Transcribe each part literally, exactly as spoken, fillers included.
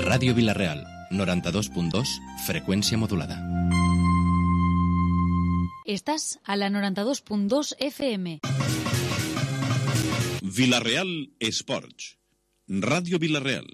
Ràdio Vila-real, noranta-dos punt dos, freqüència modulada. Estás a la noranta-dos punt dos F M. Vila-real Esports. Ràdio Vila-real.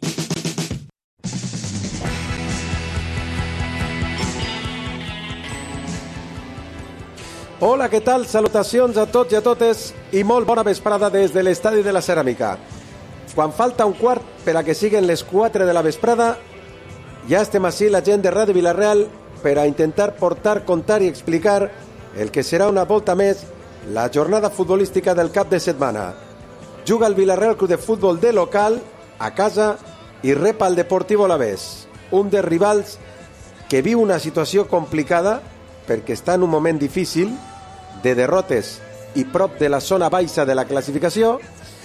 Hola, què tal? Salutacions a tots i a totes i molt bona vesprada des de l'Estadi de la Ceràmica. Quan falta un quart per a que siguin les quatre de la vesprada, ja estem ací la gent de Ràdio Vila-real per a intentar portar, contar i explicar el que serà una volta més la jornada futbolística del cap de setmana. Juga el Vila-real Club de Futbol de local a casa i rep al Deportivo Alavés, un dels rivals que viu una situació complicada perquè està en un moment difícil de derrotes i prop de la zona baixa de la classificació,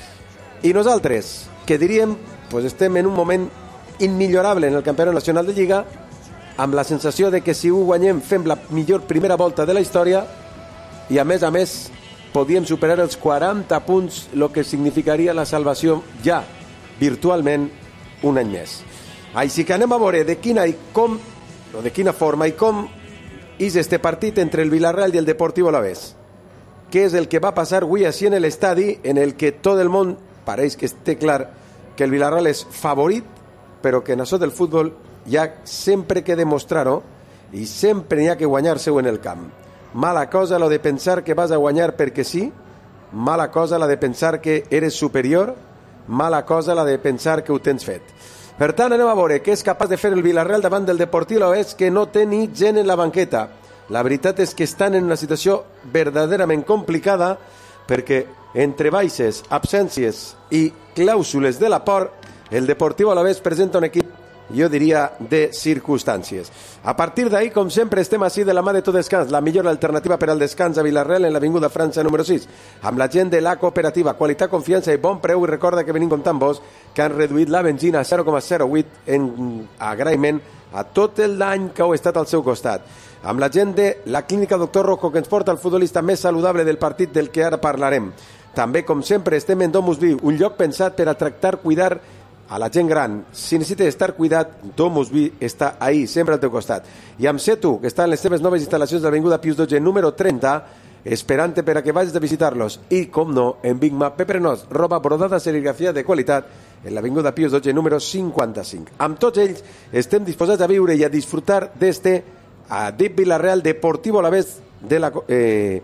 i nosaltres, que diríem, pues estem en un moment immillorable en el Campionat Nacional de Lliga, amb la sensació de que si ho guanyem fem la millor primera volta de la història i a més a més podíem superar els quaranta punts, el que significaria la salvació ja virtualment un any més. Així que anem a veure de quina i com, o de quina forma i com és este partit entre el Vila-real i el Deportivo Alavés. Què és el que va passar avui així en l'estadi, en el que tot el món pareix que té clar que el Vila-real és favorit, però que en això del futbol hi ha sempre que demostrar-ho i sempre n'hi ha que guanyar-se-ho en el camp. Mala cosa lo de pensar que vas a guanyar perquè sí, mala cosa la de pensar que eres superior, mala cosa la de pensar que ho tens fet. Per tant, anem a veure què és capaç de fer el Vila-real davant del Deportivo Alavés, que no té ni gent en la banqueta. La veritat és que estan en una situació verdaderament complicada perquè entre baixes, absències i clàusules de l'aport, el Deportivo Alavés presenta un equip, jo diria, de circumstàncies. A partir d'ahí, com sempre, estem així de la mà de Tot Descans, la millor alternativa per al descans a Vila-real en l'Avinguda França número sis, amb la gent de la cooperativa, qualitat, confiança i bon preu, i recorda que venim comptant vos que han reduït la benzina a zero coma zero vuit en agraïment a tot el dany que heu estat al seu costat. Amb la gent de la clínica Doctor Rojo, que ens porta el futbolista més saludable del partit del que ara parlarem. També, com sempre, estem en Domus Viu, un lloc pensat per a tractar, cuidar a la gent gran. Si necessita estar cuidat, Domus Viu està ahí, sempre al teu costat. I amb Setu, que està en les seves noves instal·lacions de l'Avinguda Pius dotze, número trenta, esperant-te per a que vagis a visitar-los. I, com no, en Big Mac Peprenós, roba brodada serigrafia de qualitat en l'Avinguda Pius dotze, número cinquanta-cinc. Amb tots ells estem disposats a viure i a disfrutar d'este a Deep Vila-real Deportivo Alavés de la... Eh,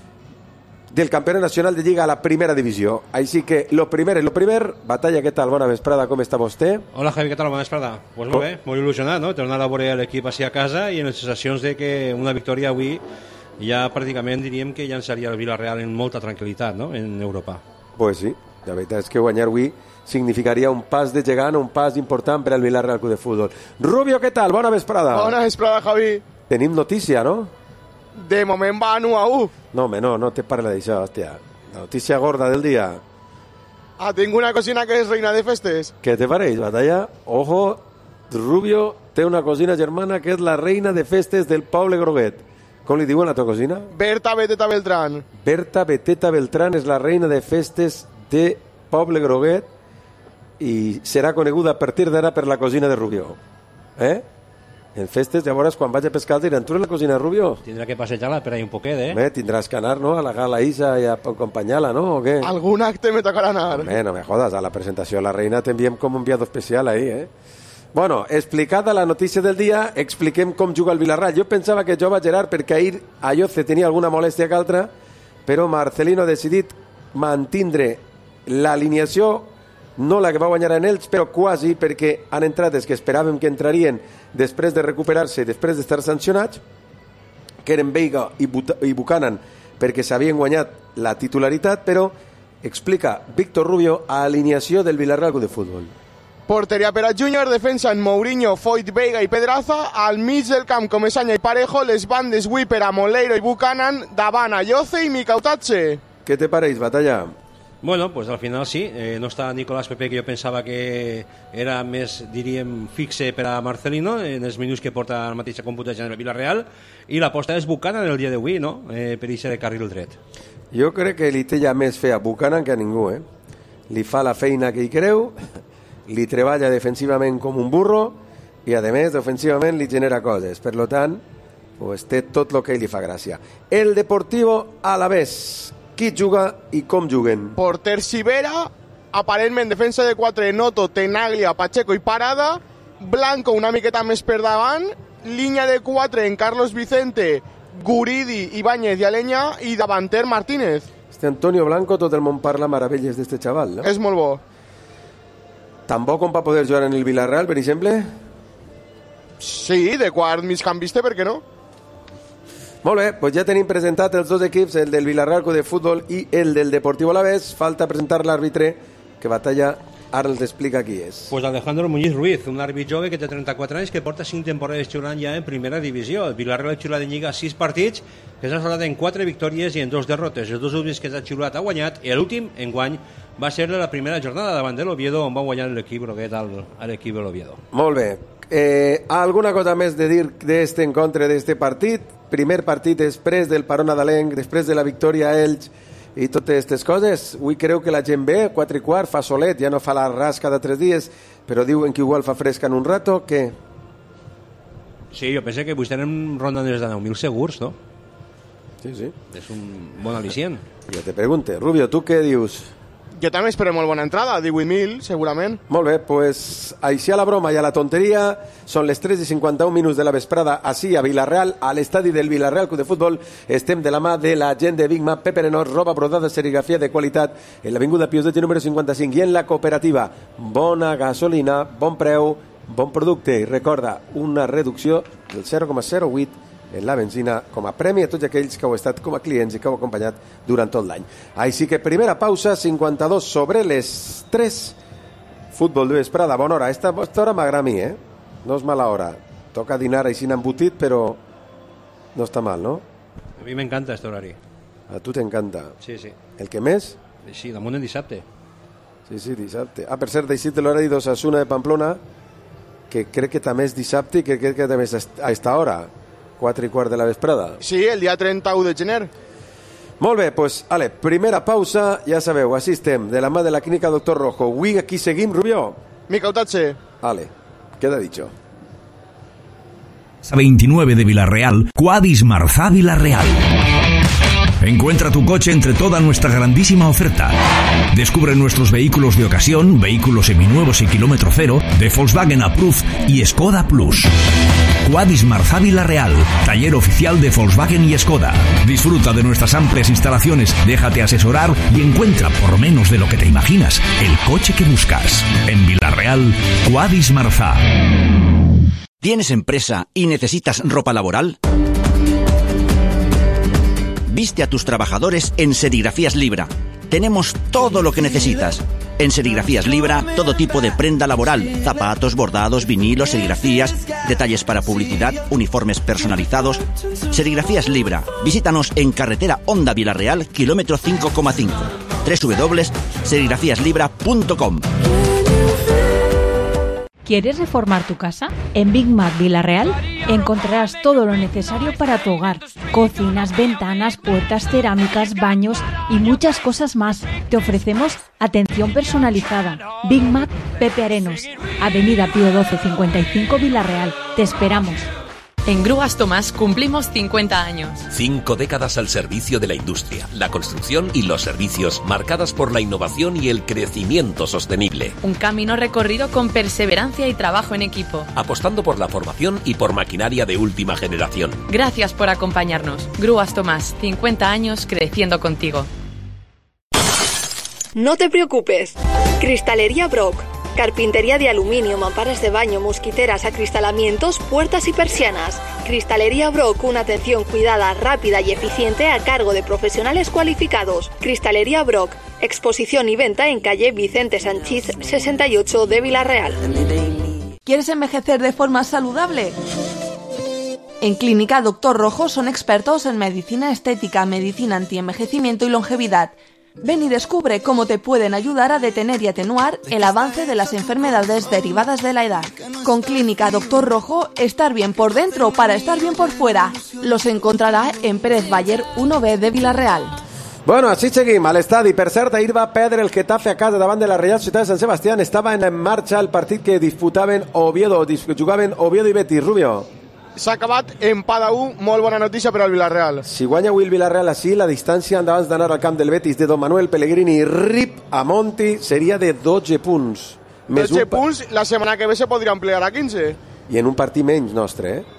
del Campionat Nacional de Lliga a la primera divisió. Així que, lo primer és lo primer. Batalla, què tal? Bona vesprada, com està vostè? Hola, Javi, què tal? Bona vesprada. Pues molt bé, molt il·lusionat, no? Tornar a veure l'equip així a casa i en les sensacions de que una victòria avui ja pràcticament diríem que llançaria el Vila-real en molta tranquil·litat, no?, en Europa. Pues sí, la veritat és que guanyar avui significaria un pas de gegant, un pas important per al Vila-real Club de Futbol. Rubio, què tal? Bona vesprada. Bona vesprada, Javi. Tenim notícia, no? De moment va u a u. No, home, no, no te parla d'això, hòstia. La notícia gorda del dia. Ah, tinc una cosina que és reina de festes. Què te pareix, Batalla? Ojo, Rubio té una cosina germana que és la reina de festes del poble Groguet. Com li diuen a tu cosina? Berta Beteta Beltrán. Berta Beteta Beltrán és la reina de festes de poble Groguet i serà coneguda a partir d'ara per la cosina de Rubio. Eh? En festes, llavors, quan vaig a pescar, diran, tu eres la cosina de Rubio? Tindrà que passejar-la per ahí un poquet, eh? Home, tindràs que anar, no?, a la gala Isa i a acompanyar-la, no?, o què? Algun acte me tocarà anar. Home, no me jodas, a la presentació de la reina t'enviem com un enviado especial ahí, eh? Bueno, explicada la notícia del dia, expliquem com juga el Vila-real. Jo pensava que jove Gerard, perquè ahir a Lloce tenia alguna molèstia que altra, però Marcelino ha decidit mantindre l'alineació, no la que va guanyar en ells, però quasi, perquè han entrat els que esperàvem que entrarien després de recuperar-se, després d'estar sancionats, que eren Veiga i, But- i Buchanan, perquè s'havien guanyat la titularitat, però explica Víctor Rubio a alineació del Vila-real Club de Futbol. Porteria per a Júnior, defensa en Mourinho, Foyt, Veiga i Pedraza, al mig del camp Comesaña i Parejo, les bandes avui per a Moleiro i Buchanan, davant a Lloce i Micautatxe. Què te pareix, Batalla? Bueno, pues al final sí, eh, no està Nicolás Pepe, que jo pensava que era més, diríem, fixe per a Marcelino en els minuts que porta la mateixa computació en el Vila-real, i l'aposta és Buchanan el dia d'avui, no?, eh, per ixe de carril dret. Jo crec que li té ja més fe a Buchanan que a ningú, eh? Li fa la feina que hi creu li treballa defensivament com un burro i, a més, ofensivament li genera coses. Per lo tant, pues, té tot el que li fa gràcia. El Deportivo Alavés. Qui juga i com juguen? Porter Sivera, aparentment defensa de quatre, Noto, Tenaglia, Pacheco i Parada. Blanco una miqueta més per davant. Línia de quatre en Carlos Vicente, Guridi, Ibáñez i Aleña, i davanter Martínez. Este Antonio Blanco, tot el món parla meravelles d'este xaval, no? És molt bo. Tan bo com per poder jugar en el Villarreal, per exemple? Sí, de quart migcampista, per què no? Molt bé, doncs ja tenim presentat els dos equips, el del Villarreal Club de Futbol i el del Deportivo Alavés. Falta presentar l'àrbitre que batalla. Ara els explica qui és. Pues Alejandro Muñiz Ruiz, un àrbit jove que té trenta-quatre anys, que porta cinc temporades xiulant ja en primera divisió. El Villarreal ha xiulat en Lliga sis partits, que s'ha solat en quatre victòries i en dos derrotes. Els dos últims que s'ha xiulat ha guanyat, i l'últim, enguany, va ser la primera jornada davant de l'Oviedo, on va guanyar l'equip groguet a l'equip de l'Oviedo. Molt bé. Eh, alguna cosa més de dir d'este encontre d'este partit? Primer partit després del parón nadalenc, després de la victòria a Elx i totes aquestes coses. Avui creu que la gent ve, quatre i quart, fa solet, ja no fa la ras cada tres dies, però diuen que igual fa fresca en un rato. Què? Sí, jo penso que avui estarem rondant des de nou mil segurs, no? Sí, sí. És un bon al·licient. Jo te pregunte, Rubio, tu què dius? Jo també espero molt bona entrada, divuit mil, segurament. Molt bé, pues així a la broma i a la tonteria, són les tres i cinquanta-un minuts de la vesprada, així a Vilareal, a l'estadi del Villarreal Club de Futbol. Estem de la mà de la gent de Big Mac Pepe Renós, roba brodada, serigrafia de qualitat, en l'avinguda Pius de número cinquanta-cinc, i en la cooperativa. Bona gasolina, bon preu, bon producte, i recorda, una reducció del zero coma zero vuit en la benzina com a premi a tots aquells que heu estat com a clients i que heu acompanyat durant tot l'any. Així que primera pausa, cinquanta-dos sobre les tres. Futbol de vesprada, bona hora. Esta, esta hora m'agrada a mi, eh? No és mala hora. Toca dinar així embotit, però no està mal, no? A mi m'encanta aquest horari. A tu t'encanta. Sí, sí. El que més? Sí, damunt en dissabte. Sí, sí, dissabte. Ah, per cert, deixit l'horari d'Osasuna de Pamplona, que crec que també és dissabte i que crec que també és a esta hora. quatre i quart de la vesprada. Sí, el dia trenta-u de gener. Molt bé, doncs, ale, primera pausa, ja sabeu, així estem, de la mà de la clínica Doctor Rojo. Avui aquí seguim, Rubio. Mica Utatxe. Ale, queda dicho. veintinueve de Villarreal, Quadis Marzá Villarreal. Encuentra tu coche entre toda nuestra grandísima oferta. Descubre nuestros vehículos de ocasión, vehículos seminuevos y kilómetro cero, de Volkswagen Approved y Skoda Plus. Quadis Marzá Villarreal, taller oficial de Volkswagen y Skoda. Disfruta de nuestras amplias instalaciones, déjate asesorar y encuentra, por menos de lo que te imaginas, el coche que buscas. En Villarreal, Quadis Marzá. ¿Tienes empresa y necesitas ropa laboral? Viste a tus trabajadores en Serigrafías Libra. Tenemos todo lo que necesitas. En Serigrafías Libra, todo tipo de prenda laboral, zapatos, bordados, vinilos, serigrafías, detalles para publicidad, uniformes personalizados. Serigrafías Libra. Visítanos en carretera Honda Villarreal, kilómetro cinco coma cinco. doble u doble u doble u punto serigrafías libra punto com. ¿Quieres reformar tu casa? En Big Mac Villarreal encontrarás todo lo necesario para tu hogar. Cocinas, ventanas, puertas, cerámicas, baños y muchas cosas más. Te ofrecemos atención personalizada. Big Mac Pepe Arenos, Avenida Pío doce cincuenta y cinco Villarreal. Te esperamos. En Grúas Tomás cumplimos cincuenta años. Cinco décadas al servicio de la industria, la construcción y los servicios, marcadas por la innovación y el crecimiento sostenible. Un camino recorrido con perseverancia y trabajo en equipo. Apostando por la formación y por maquinaria de última generación. Gracias por acompañarnos. Grúas Tomás, cincuenta años creciendo contigo. No te preocupes. Cristalería Brock. Carpintería de aluminio, mamparas de baño, mosquiteras, acristalamientos, puertas y persianas. Cristalería Brock, una atención cuidada, rápida y eficiente a cargo de profesionales cualificados. Cristalería Brock, exposición y venta en calle Vicente Sanchís sesenta y ocho de Villarreal. ¿Quieres envejecer de forma saludable? En Clínica Doctor Rojo son expertos en medicina estética, medicina antienvejecimiento y longevidad. Ven y descubre cómo te pueden ayudar a detener y atenuar el avance de las enfermedades derivadas de la edad. Con Clínica Doctor Rojo, estar bien por dentro para estar bien por fuera. Los encontrará en Pérez Bayer uno B de Villarreal. Bueno, així seguim a l'estadi. Per cert, ahir va perdre el Getafe a casa davant de la Real Ciutat de Sant Sebastián. Estava en marxa el partit que disputaven Oviedo, jugaven Oviedo i Betis. Rubio. S'ha acabat empat a u, molt bona notícia per al Villarreal. Si guanya avui el Villarreal així, la distància endavant d'anar al camp del Betis de Don Manuel Pellegrini i Rip a Monti seria de dotze punts. Més dotze punts, la setmana que ve se podria ampliar a quinze. I en un partit menys nostre, eh?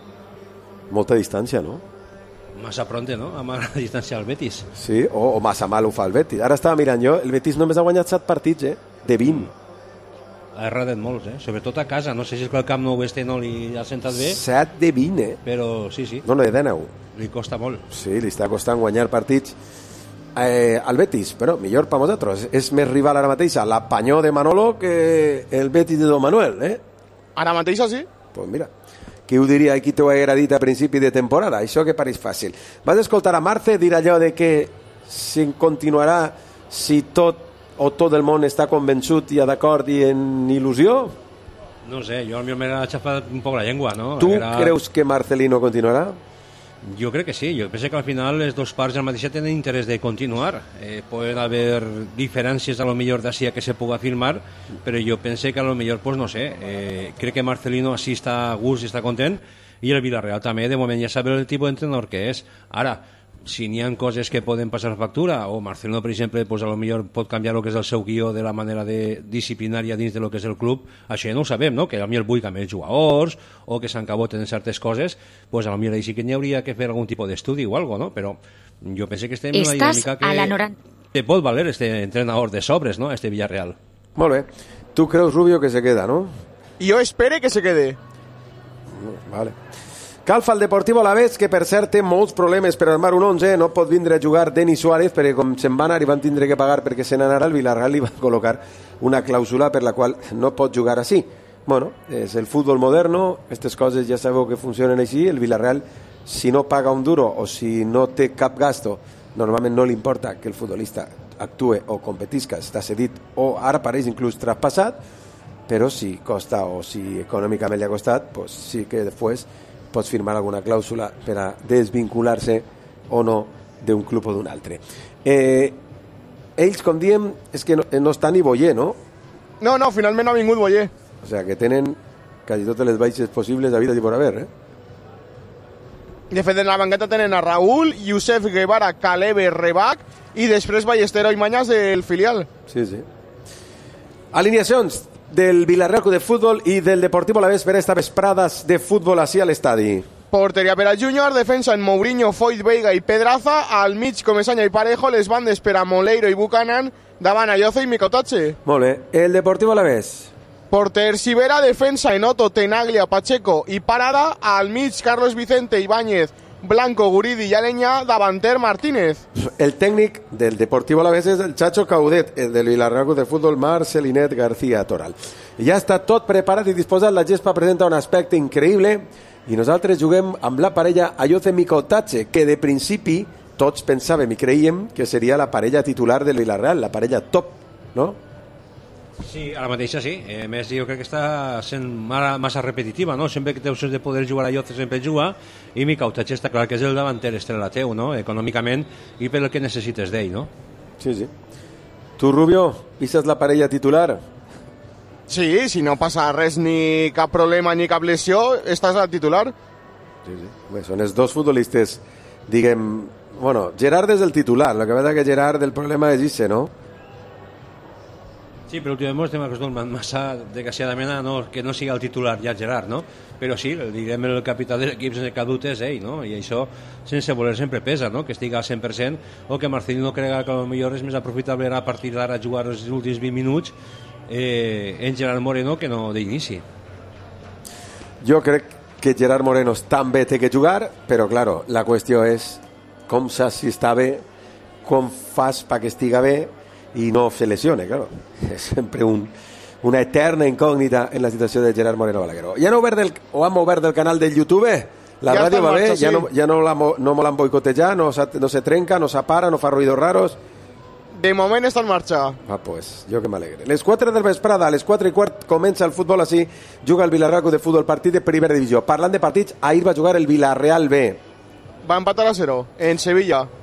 Molta distància, no? Massa pronte, no? Amb la distància al Betis. Sí, o, o massa mal ho fa el Betis. Ara estava mirant jo, el Betis només ha guanyat set partits, eh? De vint. Ha errat molts, eh? Sobretot a casa. No sé si és que el Camp Nou este no li ha sentat bé. set de vint, eh? Però sí, sí. No, no, de dinou. Li costa molt. Sí, li està costant guanyar partits eh, al Betis, però millor per nosaltres. És més rival ara mateix a la Panyó de Manolo que el Betis de Don Manuel, eh? Ara mateix sí? Pues mira, qui ho diria, qui t'ho haguera dit a principi de temporada? Això que pareix fàcil. Vas escoltar a Marce dir allò de que si continuarà, si tot o tot el món està convençut i d'acord i en il·lusió? No sé, jo potser m'he aixafat un poc la llengua, no? Tu Era... creus que Marcelino continuarà? Jo crec que sí, jo penso que al final les dos parts del mateix tenen interès de continuar. Eh, poden haver diferències a lo millor d'ací que se puga firmar, però jo penso que a lo millor, pues no sé, eh, crec que Marcelino així està a gust i està content, i el Villarreal també, de moment ja sabe el tipus d'entrenador que és. Ara, si n'hi ha coses que poden passar factura, o Marcelino, per exemple, pues a lo millor pot canviar el que és el seu guió de la manera de disciplinària dins de lo que és el club, això ja no ho sabem, no? Que a lo millor vull canviar els jugadors, o que s'encaboten en certes coses, pues a lo millor ahí sí que n'hi hauria que fer algun tipus d'estudi o algo, no? Però jo penso que estem en una dinàmica que la noranta... te pot valer este entrenador de sobres, no? Este Villarreal. Molt bé. Tu creus, Rubio, que se queda, no? Jo espere que se quede. Vale. Calfa el Deportivo Alavés, que per cert té molts problemes per armar un onze, no pot vindre a jugar Denis Suárez perquè com se'n va anar i van tindre que pagar perquè se n'anara, el Villarreal li va col·locar una clàusula per la qual no pot jugar així. Bueno, és el futbol moderno, aquestes coses ja sabeu que funcionen així, el Villarreal si no paga un duro o si no té cap gasto, normalment no li importa que el futbolista actue o competisca, està cedit o ara pareix inclús traspassat, però si costa o si econòmicament li ha costat, pues sí que després pots firmar alguna clàusula per a desvincular-se o no d'un club o d'un altre. Eh, ells, com diem, és que no, no està ni Boyer, no? No, no, finalment no ha vingut Boyer. O sigui, que tenen quasi totes les baixes possibles a vida i por haver, eh? De fet, en la banqueta tenen a Raúl, Youssef Guevara, Calebe, Rebac i després Ballestero i Mañas del filial. Sí, sí. Alineacions del Villarreal Club de Futbol i del Deportivo Alavés per esta vesprada de futbol així a l'estadi. Porteria per al Júnior, defensa en Mourinho, Foyt, Veiga i Pedraza, al mig Comesaña i Parejo, les bandes per a Moleiro i Buchanan, davant Ayoce i Micotache. Molt bé. El Deportivo Alavés. Porter Sivera, defensa en Otto, Tenaglia, Pacheco i Parada, al mig Carlos Vicente, Ibáñez, Blanco, Guridi i Aleña, davanter Martínez. El tècnic del Deportivo Alavés és el Chacho Caudet, el del Villarreal Club de Futbol Marcelinet García Toral. Ja està tot preparat i disposat, la gespa presenta un aspecte increïble i nosaltres juguem amb la parella Ayoce Micotache, que de principi tots pensàvem i creiem que seria la parella titular del Villarreal, la parella top, no? Sí, ara mateixa sí. A eh, més, jo crec que està sent massa repetitiva, no? Sempre que té opcions de poder jugar a Ayoce sempre juga, i Micotache està clar que és el davanter estrella teu, no? Econòmicament i per el que necessites d'ell, no? Sí, sí. Tu, Rubio, pisses la parella titular? Sí, si no passa res, ni cap problema ni cap lesió, estàs al titular. Sí, sí. Bé, són els dos futbolistes, diguem... Bueno, Gerard és el titular, el que passa que Gerard el problema és ese, no? Sí, però últimament estem acostumats massa desgraciadament a no, que no sigui el titular ja Gerard, no? Però sí, diguem el capità de l'equip sense cap dubte és ell, no? I això sense voler sempre pesa, no? Que estigui al cent per cent o que Marcelino crega que potser és més aprofitable a partir d'ara jugar els últims vint minuts eh, en Gerard Moreno que no d'inici. Jo crec que Gerard Moreno també té que jugar, però claro, la qüestió és com saps si està bé, com fas perquè estiga bé i no se lesione, claro. És sempre un, una eterna incògnita en la situació de Gerard Moreno Balagueró. Ja no obert del, o hem obert del canal del YouTube? La ja ràdio va bé? Sí. Ja, no, ja no, la, no me l'han boicotejat, no, no se trenca, no s'apara, no fa ruïdos raros? De moment està en marxa. Ah, pues, jo que m'alegre. Les quatre del vesprada, a les quatre i quart comença el futbol així, juga el Villarreal Club de Futbol, partit de primera divisió. Parlant de partits, ahir va jugar el Villarreal B. Va empatar a zero, en Sevilla.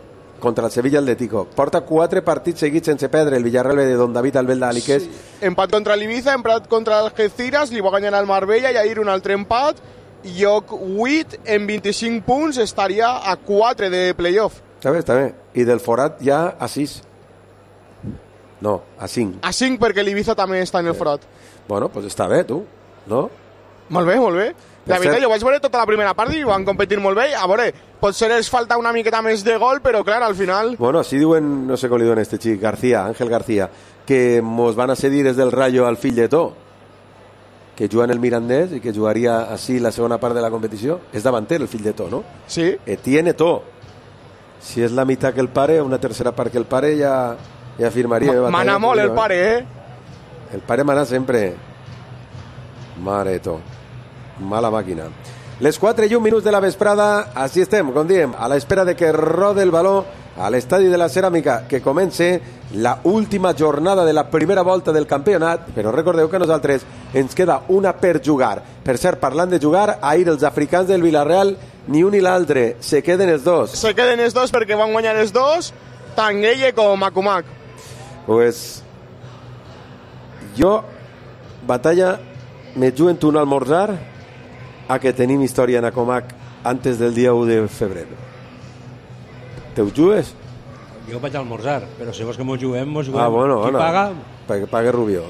contra el Sevilla Atlético. Porta quatre partits seguits sense perdre el Villarreal de Don David Albelda Aliqués. Sí. Empat contra l'Ibiza, empat contra el Algeciras, li va guanyar el Marbella i ahir un altre empat. Lloc vuit en vint-i-cinc punts, estaria a quatre de playoff. Està bé, està bé. I del forat ja a sis. No, a cinc. A cinc perquè l'Ibiza també està en el forat. Bueno, doncs pues està bé, tu, no? Molt bé, molt bé. La veritat, jo vaig veure tota la primera part i van competir molt bé. A veure, potser els falta una miqueta més de gol, però clar, al final... Bueno, així diuen, no sé com li diuen este xic, García, Ángel García, que mos van a cedir des del Rayo al fill de To, que juga en el Mirandés i que jugaria així la segona part de la competició. És davanter el fill de To, no? Sí. Etienne To. Si és la meitat que el pare, una tercera part que el pare, ja, ja firmaria. Ma, mana molt el pare, eh? El pare mana sempre. Mare To. Mala màquina. Les quatre i un minuts de la vesprada, així estem, com diem, a l'espera de que rode el baló a l'estadi de la Ceràmica, que comence la última jornada de la primera volta del campionat, però recordeu que nosaltres ens queda una per jugar. Per cert, parlant de jugar, ahir els africans del Villarreal, ni un ni l'altre, se queden els dos. Se queden els dos perquè van guanyar els dos, tant Gueye com Akumak. Pues jo, batalla, me juguen un almorzar a que tenim història en Acomac antes del dia u de febrer. Te ho jugues? Jo vaig almorzar, però si vols que m'ho juguem, m'ho juguem. Ah, bueno, Qui bueno. paga? Perquè pague Rubió.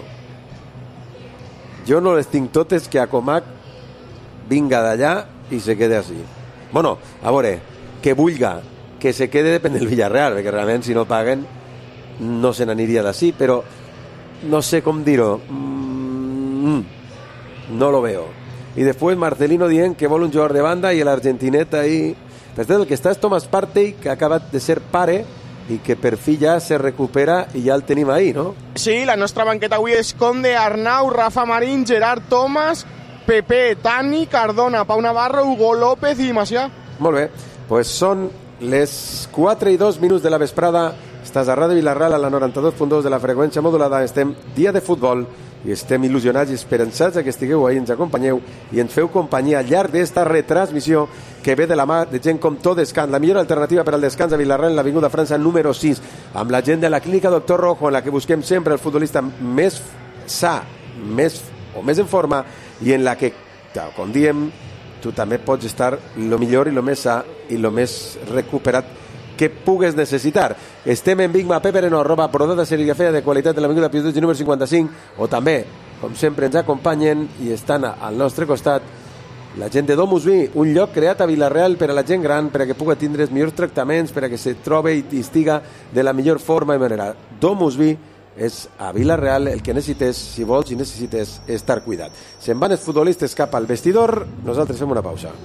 Jo no les tinc totes que Acomac vinga d'allà i se quede així. Bueno, a veure, que vulga que se quede depèn del Villarreal, perquè realment si no paguen no se n'aniria d'ací, però no sé com dir-ho. Mm, no lo veo. Y después Marcelino dient que vol un jugador de banda i l'Argentinet ahí. Però el que està és Thomas Partey, que ha acabat de ser pare i que per fi ja se recupera i ja el tenim ahí, no? Sí, la nostra banqueta avui és Conde, Arnau, Rafa Marín, Gerard Thomas, Pepe, Tani, Cardona, Pau Navarro, Hugo López i Macià. Molt bé, pues són les quatre i dos minuts de la vesprada. Estàs a Ràdio Vilarreal a la noranta-dos punt dos de la freqüència modulada. Estem dia de futbol i estem il·lusionats i esperançats que estigueu ahí, ens acompanyeu i ens feu companyia al llarg d'esta retransmissió que ve de la mà de gent com Tot Descans, la millor alternativa per al descans a Vilarreal en l'Avinguda França número sis, amb la gent de la clínica Doctor Rojo, en la que busquem sempre el futbolista més sa, més o més en forma, i en la que, com diem, tu també pots estar lo millor i lo més sa i lo més recuperat que pugues necessitar. Estem en Big Mac Pepper en arroba brodada serigrafia de qualitat de l'Avinguda Pius Dutch número cinquanta-cinc, o també, com sempre, ens acompanyen i estan al nostre costat la gent de Domus Vi, un lloc creat a Vilarreal per a la gent gran, per a que pugui tindre els millors tractaments, per a que se trobi i estiga de la millor forma i manera. Domus Vi és a Vilarreal el que necessites, si vols i necessites estar cuidat. Se'n van els futbolistes cap al vestidor, nosaltres fem una pausa.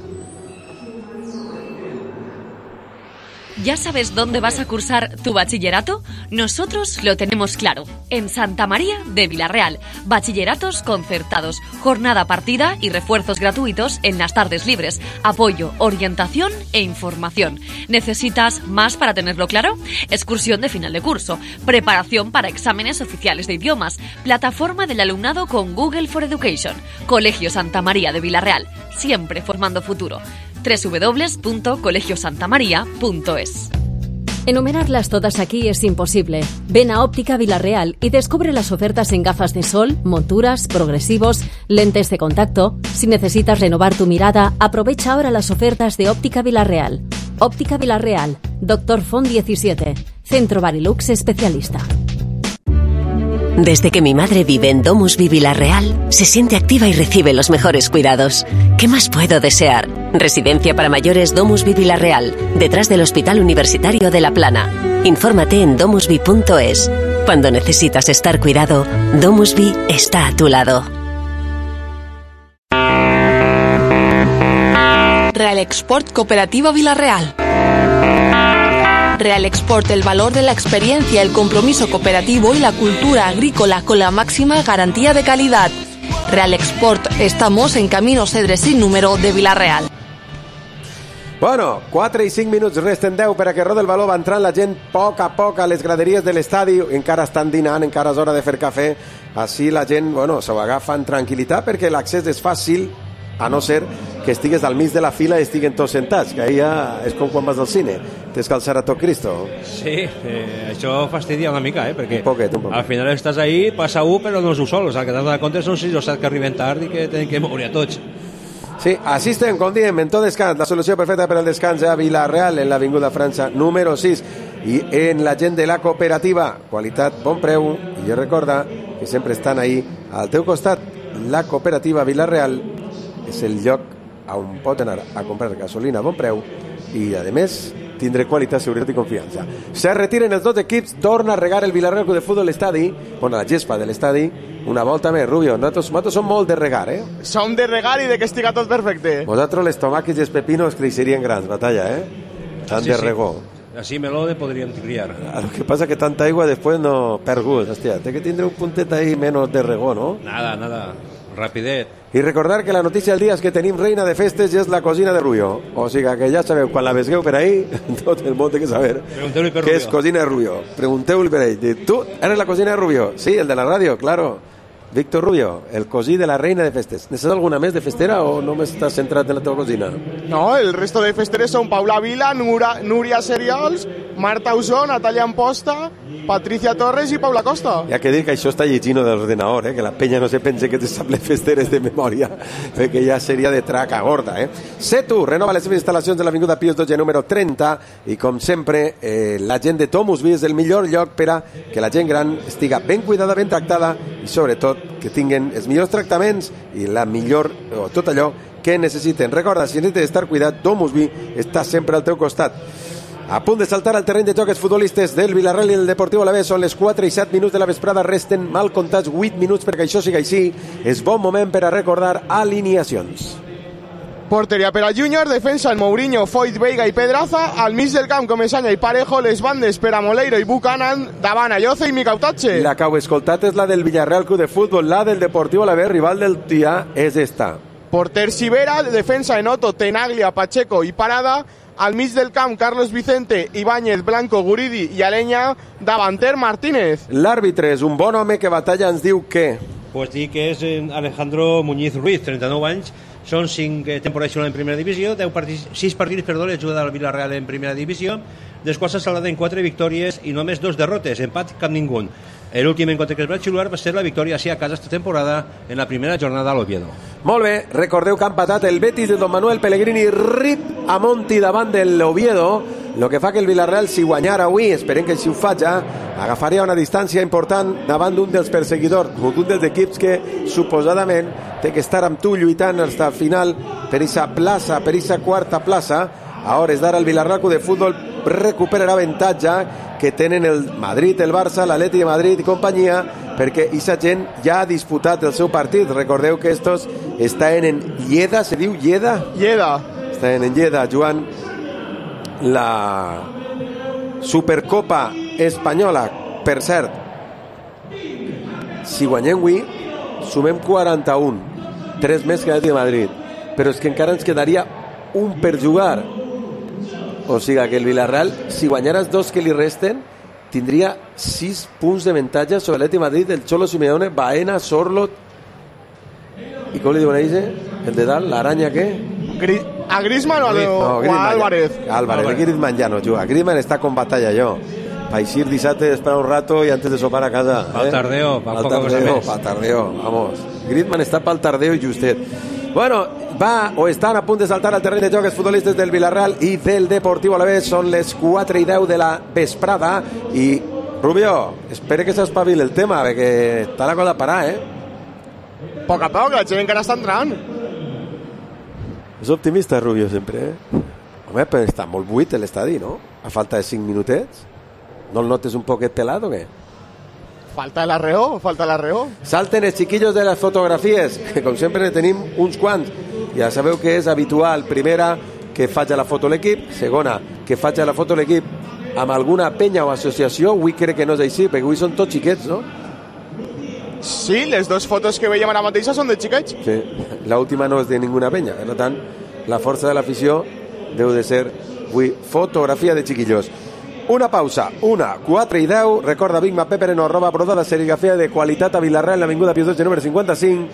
¿Ya sabes dónde vas a cursar tu bachillerato? Nosotros lo tenemos claro. En Santa María de Vilarreal. Bachilleratos concertados, jornada partida y refuerzos gratuitos en las tardes libres. Apoyo, orientación e información. ¿Necesitas más para tenerlo claro? Excursión de final de curso. Preparación para exámenes oficiales de idiomas. Plataforma del alumnado con Google for Education. Colegio Santa María de Vilarreal. Siempre formando futuro. doble u doble u doble u punto colegio santa maría punto es. Enumerarlas todas aquí es imposible. Ven a Óptica Vilarreal y descubre las ofertas en gafas de sol, monturas, progresivos, lentes de contacto. Si necesitas renovar tu mirada, aprovecha ahora las ofertas de Óptica Vilarreal. Óptica Vilarreal, Doctor Font diecisiete, Centro Barilux Especialista. Desde que mi madre vive en Domus Vi Vilarreal, se siente activa y recibe los mejores cuidados. ¿Qué más puedo desear? Residencia para mayores Domus Vi Vilarreal, detrás del Hospital Universitario de La Plana. Infórmate en domus vi punto es. Cuando necesitas estar cuidado, Domus Vi está a tu lado. Real Export Cooperativa Vilarreal. Real Export, el valor de la experiencia, el compromiso cooperativo y la cultura agrícola con la máxima garantía de calidad. Real Export, estamos en Camino Cedre sin número de Vilarreal. Bueno, quatre i cinc minuts, resten deu per a que rode el baló, va entrant la gent a poc a poc a les graderies de l'estadi, encara estan dinant, encara és hora de fer cafè, així la gent, bueno, s'ho agafa en tranquil·litat perquè l'accés és fàcil, a no ser que estigues al mig de la fila i estiguen tots sentats, que ahir ja és com quan vas al cine, tens que alçar a tot Cristo. Sí, eh, això fastidia una mica, eh, perquè un poquet, un poquet. Al final estàs ahí, passa un, però no és un sol, o sigui, el que t'has de donar compte són sis o set que arriben tard i que tenen que moure a tots. Sí, assistem, com diem, en tot descans, la solució perfecta per al descans a Vila-real, en l'Avinguda França número sis, i en la gent de la cooperativa, qualitat, bon preu, i jo recorda que sempre estan ahí al teu costat. La cooperativa Vila-real és el lloc on pot anar a comprar gasolina a bon preu i, a més, tindré qualitat, seguretat i confiança. Se retiren els dos equips, torna a regar el Vila-real Club de Futbol l'estadi, bueno, la gespa de l'estadi, una volta més. Rubio, nosaltres, nosaltres som molt de regar, eh? Som de regar i de que estiga tot perfecte. Vosaltres les tomàquets i els pepinos creixerien grans, batalla, eh? Tant Sí, de sí. regó. Així melode podríem criar. Lo que pasa que tanta aigua después no perd gust, hòstia, té que tindre un puntet ahí menos de regó, ¿no? Nada, nada, rapidet. I recordar que la notícia del dia és que tenim reina de festes i és la cosina de Rubio. O sigui que ja sabeu, quan la vesgueu per ahí, tot el món té que saber Pregunteu-li per que Rubio. és cosina de Rubio. Pregunteu-li per ell. Tu eres la cosina de Rubio? Sí, el de la ràdio, claro. Víctor Rubio, el cosí de la reina de festes. Necessites alguna més de festera o només estàs centrat en la teva cosina? No, el resto de festeres són Paula Vila, Nura, Núria Serials, Marta Usó, Natalia Amposta, Patricia Torres i Paula Costa. Hi ha que dir que això està llegint de l'ordenador, eh? Que la penya no se pense que te sap les festeres de memòria, perquè ja seria de traca gorda, eh? Setu renova les seves instal·lacions de l'Avinguda Pius dotze número trenta i, com sempre, eh, la gent de Tomusby és el millor lloc per a que la gent gran estiga ben cuidada, ben tractada i, sobretot, que tinguen els millors tractaments i la millor, o tot allò que necessiten. Recorda, si necessites estar cuidat, Domusby està sempre al teu costat. A punt de saltar al terreny de joc els futbolistes del Villarreal i el Deportiu Alavés. Són les quatre i set minuts de la vesprada, resten mal comptats vuit minuts perquè això sigui així. És bon moment per a recordar alineacions. Porteria per a Júnior, defensa en Mourinho, Foyt, Veiga i Pedraza, al mig del camp Comesaña i Parejo, les bandes per a Moleiro i Buchanan, davant Ayoce i Micautache. La que heu escoltat és la del Villarreal Club de Futbol, la del Deportiu Alavés, rival del Tià, és esta. Porter Sivera, defensa en Otto, Tenaglia, Pacheco i Parada, al mig del camp Carlos Vicente, Ibáñez, Blanco, Guridi i Aleña, davanter Martínez. L'àrbitre és un bon home que batalla, ens diu que... Pues dir que és Alejandro Muñiz Ruiz, trenta-nou anys, són cinc temporades en primera divisió, deu partits, sis partits, perdó, l'he jugat al Villarreal en primera divisió, dels quals s'ha salvat en quatre victòries i només dos derrotes, empat cap ningú. L'últim encontre que es va xiular va ser la victòria sí a casa esta temporada en la primera jornada a l'Oviedo. Molt bé, recordeu que han patat el Betis de Don Manuel Pellegrini, rip a Monti davant de l'Oviedo, el que fa que el Villarreal, si guanyara avui, esperem que si ho faci, agafaria una distància important davant d'un dels perseguidors, un dels equips que suposadament té que estar amb tu lluitant fins al final per aquesta plaça, per aquesta quarta plaça. A hores d'ara el Villarreal Club de Futbol recuperarà avantatge que tenen el Madrid, el Barça, l'Atleti de Madrid i companyia, perquè aquesta gent ja ha disputat el seu partit. Recordeu que estos estan en Lleida, se diu Lleida? Lleida. Estan en Lleida jugant la Supercopa Espanyola. Per cert, si guanyem avui, sumem quaranta-un, tres més que l'Atleti de Madrid, però és que encara ens quedaria un per jugar. O sigui que el Villarreal, si guanyara els dos que li resten, tindria sis punts d'avantatge sobre l'Atleti de Madrid, el Cholo Simeone, Baena, Sorlot i com li diuen a ells? El de dalt, l'aranya què? Gri a Griezmann o, no, o Griezmann, a Álvarez? Ja. Álvarez, el Griezmann ja no juga. Griezmann està con batalla jo. Pa eixir dissabte, esperar un rato i antes de sopar a casa. Pal eh? tardeo, pa pal poca cosa tardeo, més. pal tardeo, vamos. Griezmann està pal tardeo i justet. Bueno, va o estan a punt de saltar al terreny de joc els futbolistes del Villarreal i del Deportiu Alavés. Són les quatre i deu de la vesprada i Rubio, espere que s'espavili el tema perquè està la cosa a parar, eh? A poc a poc, la gent encara està entrant. És optimista, Rubio, sempre, eh? Home, però està molt buit l'estadi, no? A falta de cinc minutets. No el notes un poquet pelat o què? Falta l'arreó, falta l'arreó. Salten els xiquillos de les fotografies, que com sempre ne tenim uns quants. Ja sabeu que és habitual. Primera, que faig la foto l'equip. Segona, que faig la foto l'equip amb alguna penya o associació. Avui crec que no és així, perquè avui són tots xiquets, no? Sí, les dues fotos que veiem ara mateixa són de xiquets. Sí, l'última no és de ninguna penya. Per tant, la força de l'afició deu de ser avui fotografia de xiquillos. Una pausa, una, quatre i deu. Recorda Big Mac Pepper en arroba brodada serigrafia de qualitat a Villarreal, en l'avinguda Pius dotze número cinquanta-cinc.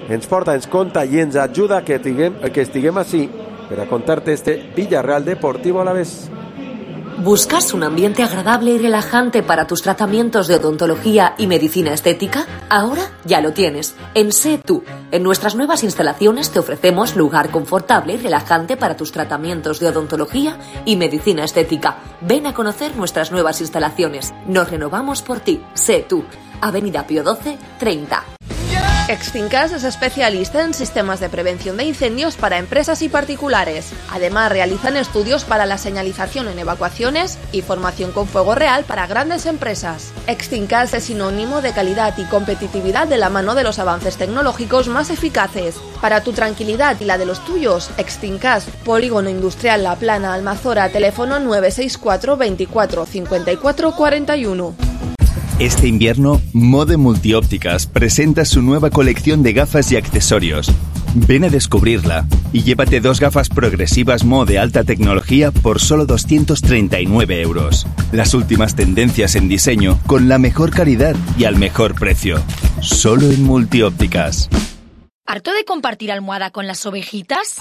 ens porta, ens conta i ens ajuda que, tiguem, que estiguem així per a contar-te este Villarreal Deportivo Alavés. ¿Buscas un ambiente agradable y relajante para tus tratamientos de odontología y medicina estética? Ahora ya lo tienes. En Sé Tú. En nuestras nuevas instalaciones te ofrecemos lugar confortable y relajante para tus tratamientos de odontología y medicina estética. Ven a conocer nuestras nuevas instalaciones. Nos renovamos por ti. Sé Tú. Avenida Pío doce, treinta. Extincas es especialista en sistemas de prevención de incendios para empresas y particulares. Además, realizan estudios para la señalización en evacuaciones y formación con fuego real para grandes empresas. Extincas es sinónimo de calidad y competitividad de la mano de los avances tecnológicos más eficaces. Para tu tranquilidad y la de los tuyos, Extincas, Polígono Industrial La Plana, Almazora, teléfono nueve seis cuatro veinticuatro cincuenta y cuatro cuarenta y uno. Este invierno, Mode Multiópticas presenta su nueva colección de gafas y accesorios. Ven a descubrirla y llévate dos gafas progresivas Mo de alta tecnología por solo doscientos treinta y nueve euros. Las últimas tendencias en diseño con la mejor calidad y al mejor precio. Solo en Multiópticas. ¿Harto de compartir almohada con las ovejitas?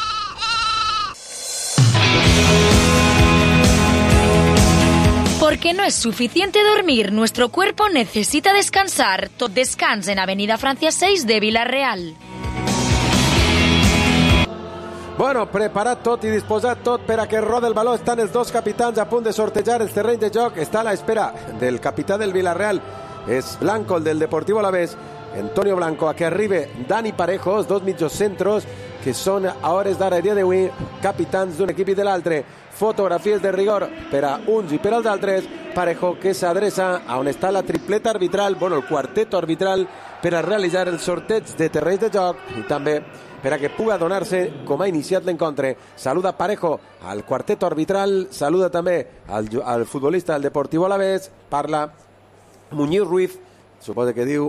Porque no es suficiente dormir, nuestro cuerpo necesita descansar. Tot Descans en Avenida Francia seis de Vila-real. Bueno, preparat tot i disposat tot per a que rode el baló. Estan els dos capitans a punt de sortejar el terreny de joc. Està a l'espera del capità del Vila-real. És Blanco, el del Deportivo Alavés. Antonio Blanco, a que arribe Dani Parejo, els dos mitjocentros que són a hores d'ara dia d'avui capitans d'un equip i de l'altre. Fotografies de rigor per a uns i per als altres. Parejo que s'adreça a on està la tripleta arbitral, bueno, el quarteto arbitral, per a realitzar el sorteig de terrenys de joc i també per a que puga donar-se com ha iniciat l'encontre. Saluda Parejo al quarteto arbitral, saluda també al, al futbolista del Deportivo Alavés, parla Muñiz Ruiz, suposa que diu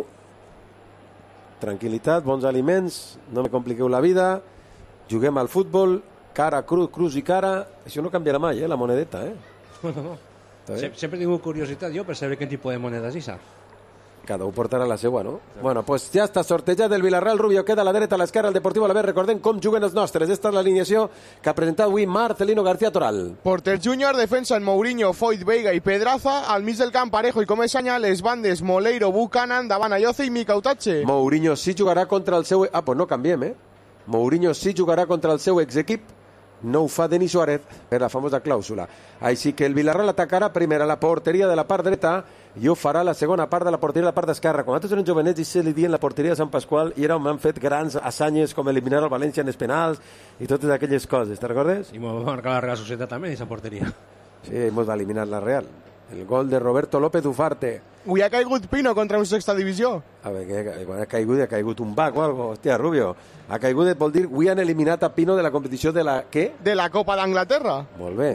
tranquil·litat, bons aliments, no me compliqueu la vida, juguem al futbol, cara, cruz, cruz i cara. Això no canviarà mai, eh, la monedeta, eh? No, no, no. Sie sempre tinc curiositat jo per saber quin tipus de moneda és això. Cada un portarà la seva, no? Sí. Bueno, pues ja està sortejat el Villarreal. Rubio queda a la dreta, a l'esquerra, el Deportivo Alavés. Recordem com juguen els nostres. Esta és l'alineació que ha presentat avui Marcelino García Toral. Porter júnior, defensa en Mourinho, Foyt, Veiga i Pedraza. Al mig del camp, Parejo i Comesaña. Les bandes, Moleiro, Buchanan, davant Ayoce i Mika Utache. Mourinho sí jugarà contra el seu... Ah, pues no canviem, eh? Mourinho sí jugarà contra el seu exequip. No ho fa Denis Suárez per la famosa clàusula. Així que el Villarreal atacarà primer a la porteria de la part dreta i ho farà la segona part de la porteria de la part d'esquerra. Quan nosaltres eren jovenets i se li dien la porteria de Sant Pasqual i era on han fet grans assanyes com eliminar el València en els penals i totes aquelles coses, te'n recordes? I m'ho va marcar la Real Societat també, aquesta porteria. Sí, hemos va eliminar la Real. El gol de Roberto López Ufarte. Ui, ha caigut Pino contra un sexta divisió. A veure, quan ha caigut, ha caigut un bac o algo. Hòstia, Rubio. Ha caigut, vol dir, avui han eliminat a Pino de la competició de la... Què? De la Copa d'Anglaterra. Molt bé.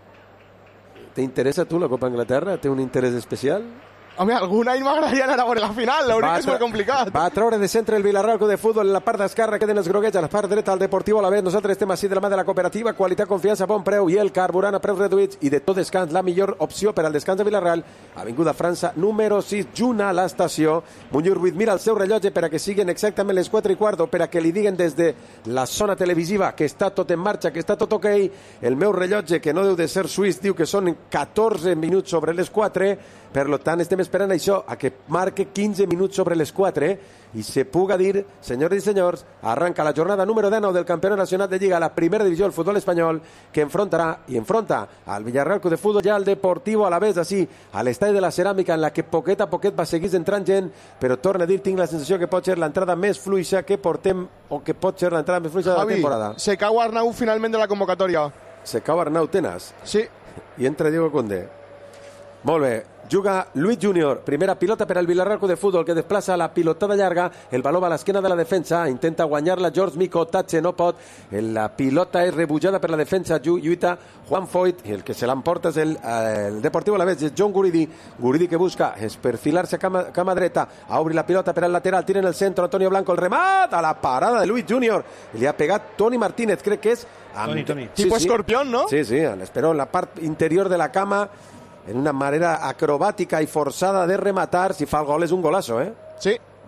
T'interessa tu la Copa d'Anglaterra? Té un interès especial? Home, algun any m'agradaria anar a veure la final, l'únic és molt complicat. Va a treure de centre el Villarreal de futbol en la part d'esquerra, queden els groguets, a la part dreta el Deportivo Alavés. Nosaltres estem així de la mà de la cooperativa, qualitat, confiança, bon preu i el carburant a preus reduïts i de tot descans, la millor opció per al descans de Villarreal. Avinguda França, número sis, Juna, a l'estació. Muñoz Ruiz mira el seu rellotge per a que siguin exactament les quatre i quart, per a que li diguen des de la zona televisiva que està tot en marxa, que està tot ok. El meu rellotge, que no deu de ser suís, diu que són catorze minuts sobre les quatre. Per tant, estem esperant això, a que marque quinze minuts sobre les quatre i se puga dir, senyors i senyors, arranca la jornada número dinou del Campionat Nacional de Lliga, la primera divisió del futbol espanyol, que enfrontarà i enfronta al Villarreal de Futbol i al Deportivo Alavés, així, a l'estadi de la Ceràmica, en la que poquet a poquet va seguir entrant gent, però torna a dir, tinc la sensació que pot ser l'entrada més fluixa que portem, o que pot ser l'entrada més fluixa de la temporada. Se cau Arnau finalment de la convocatòria. Se cau Arnau Tenas? Sí. I entra Diego Conde. Molt bé. Juga Luis Junior, primera pilota per al Villarreal de Futbol, que desplaça la pilotada llarga, el baló va a l'esquena de la defensa, intenta guanyar-la George Miko, Tache no pot, la pilota és rebutjada per la defensa, lluita Juan Foyt, i el que se l'emporta és el, el Deportivo Alavés, és John Guridi, Guridi que busca es perfilar-se a cama, cama dreta, a obrir la pilota per al lateral, tira en el centre, Antonio Blanco, el remat, a la parada de Luis Junior, li ha pegat Toni Martínez, crec que és... Amb, Toni, Toni. Sí, tipo sí, escorpión, ¿no? Sí, sí, esperó en la part interior de la cama, en una manera acrobàtica i forçada de rematar. Si fa el gol és un golazo, eh? Sí.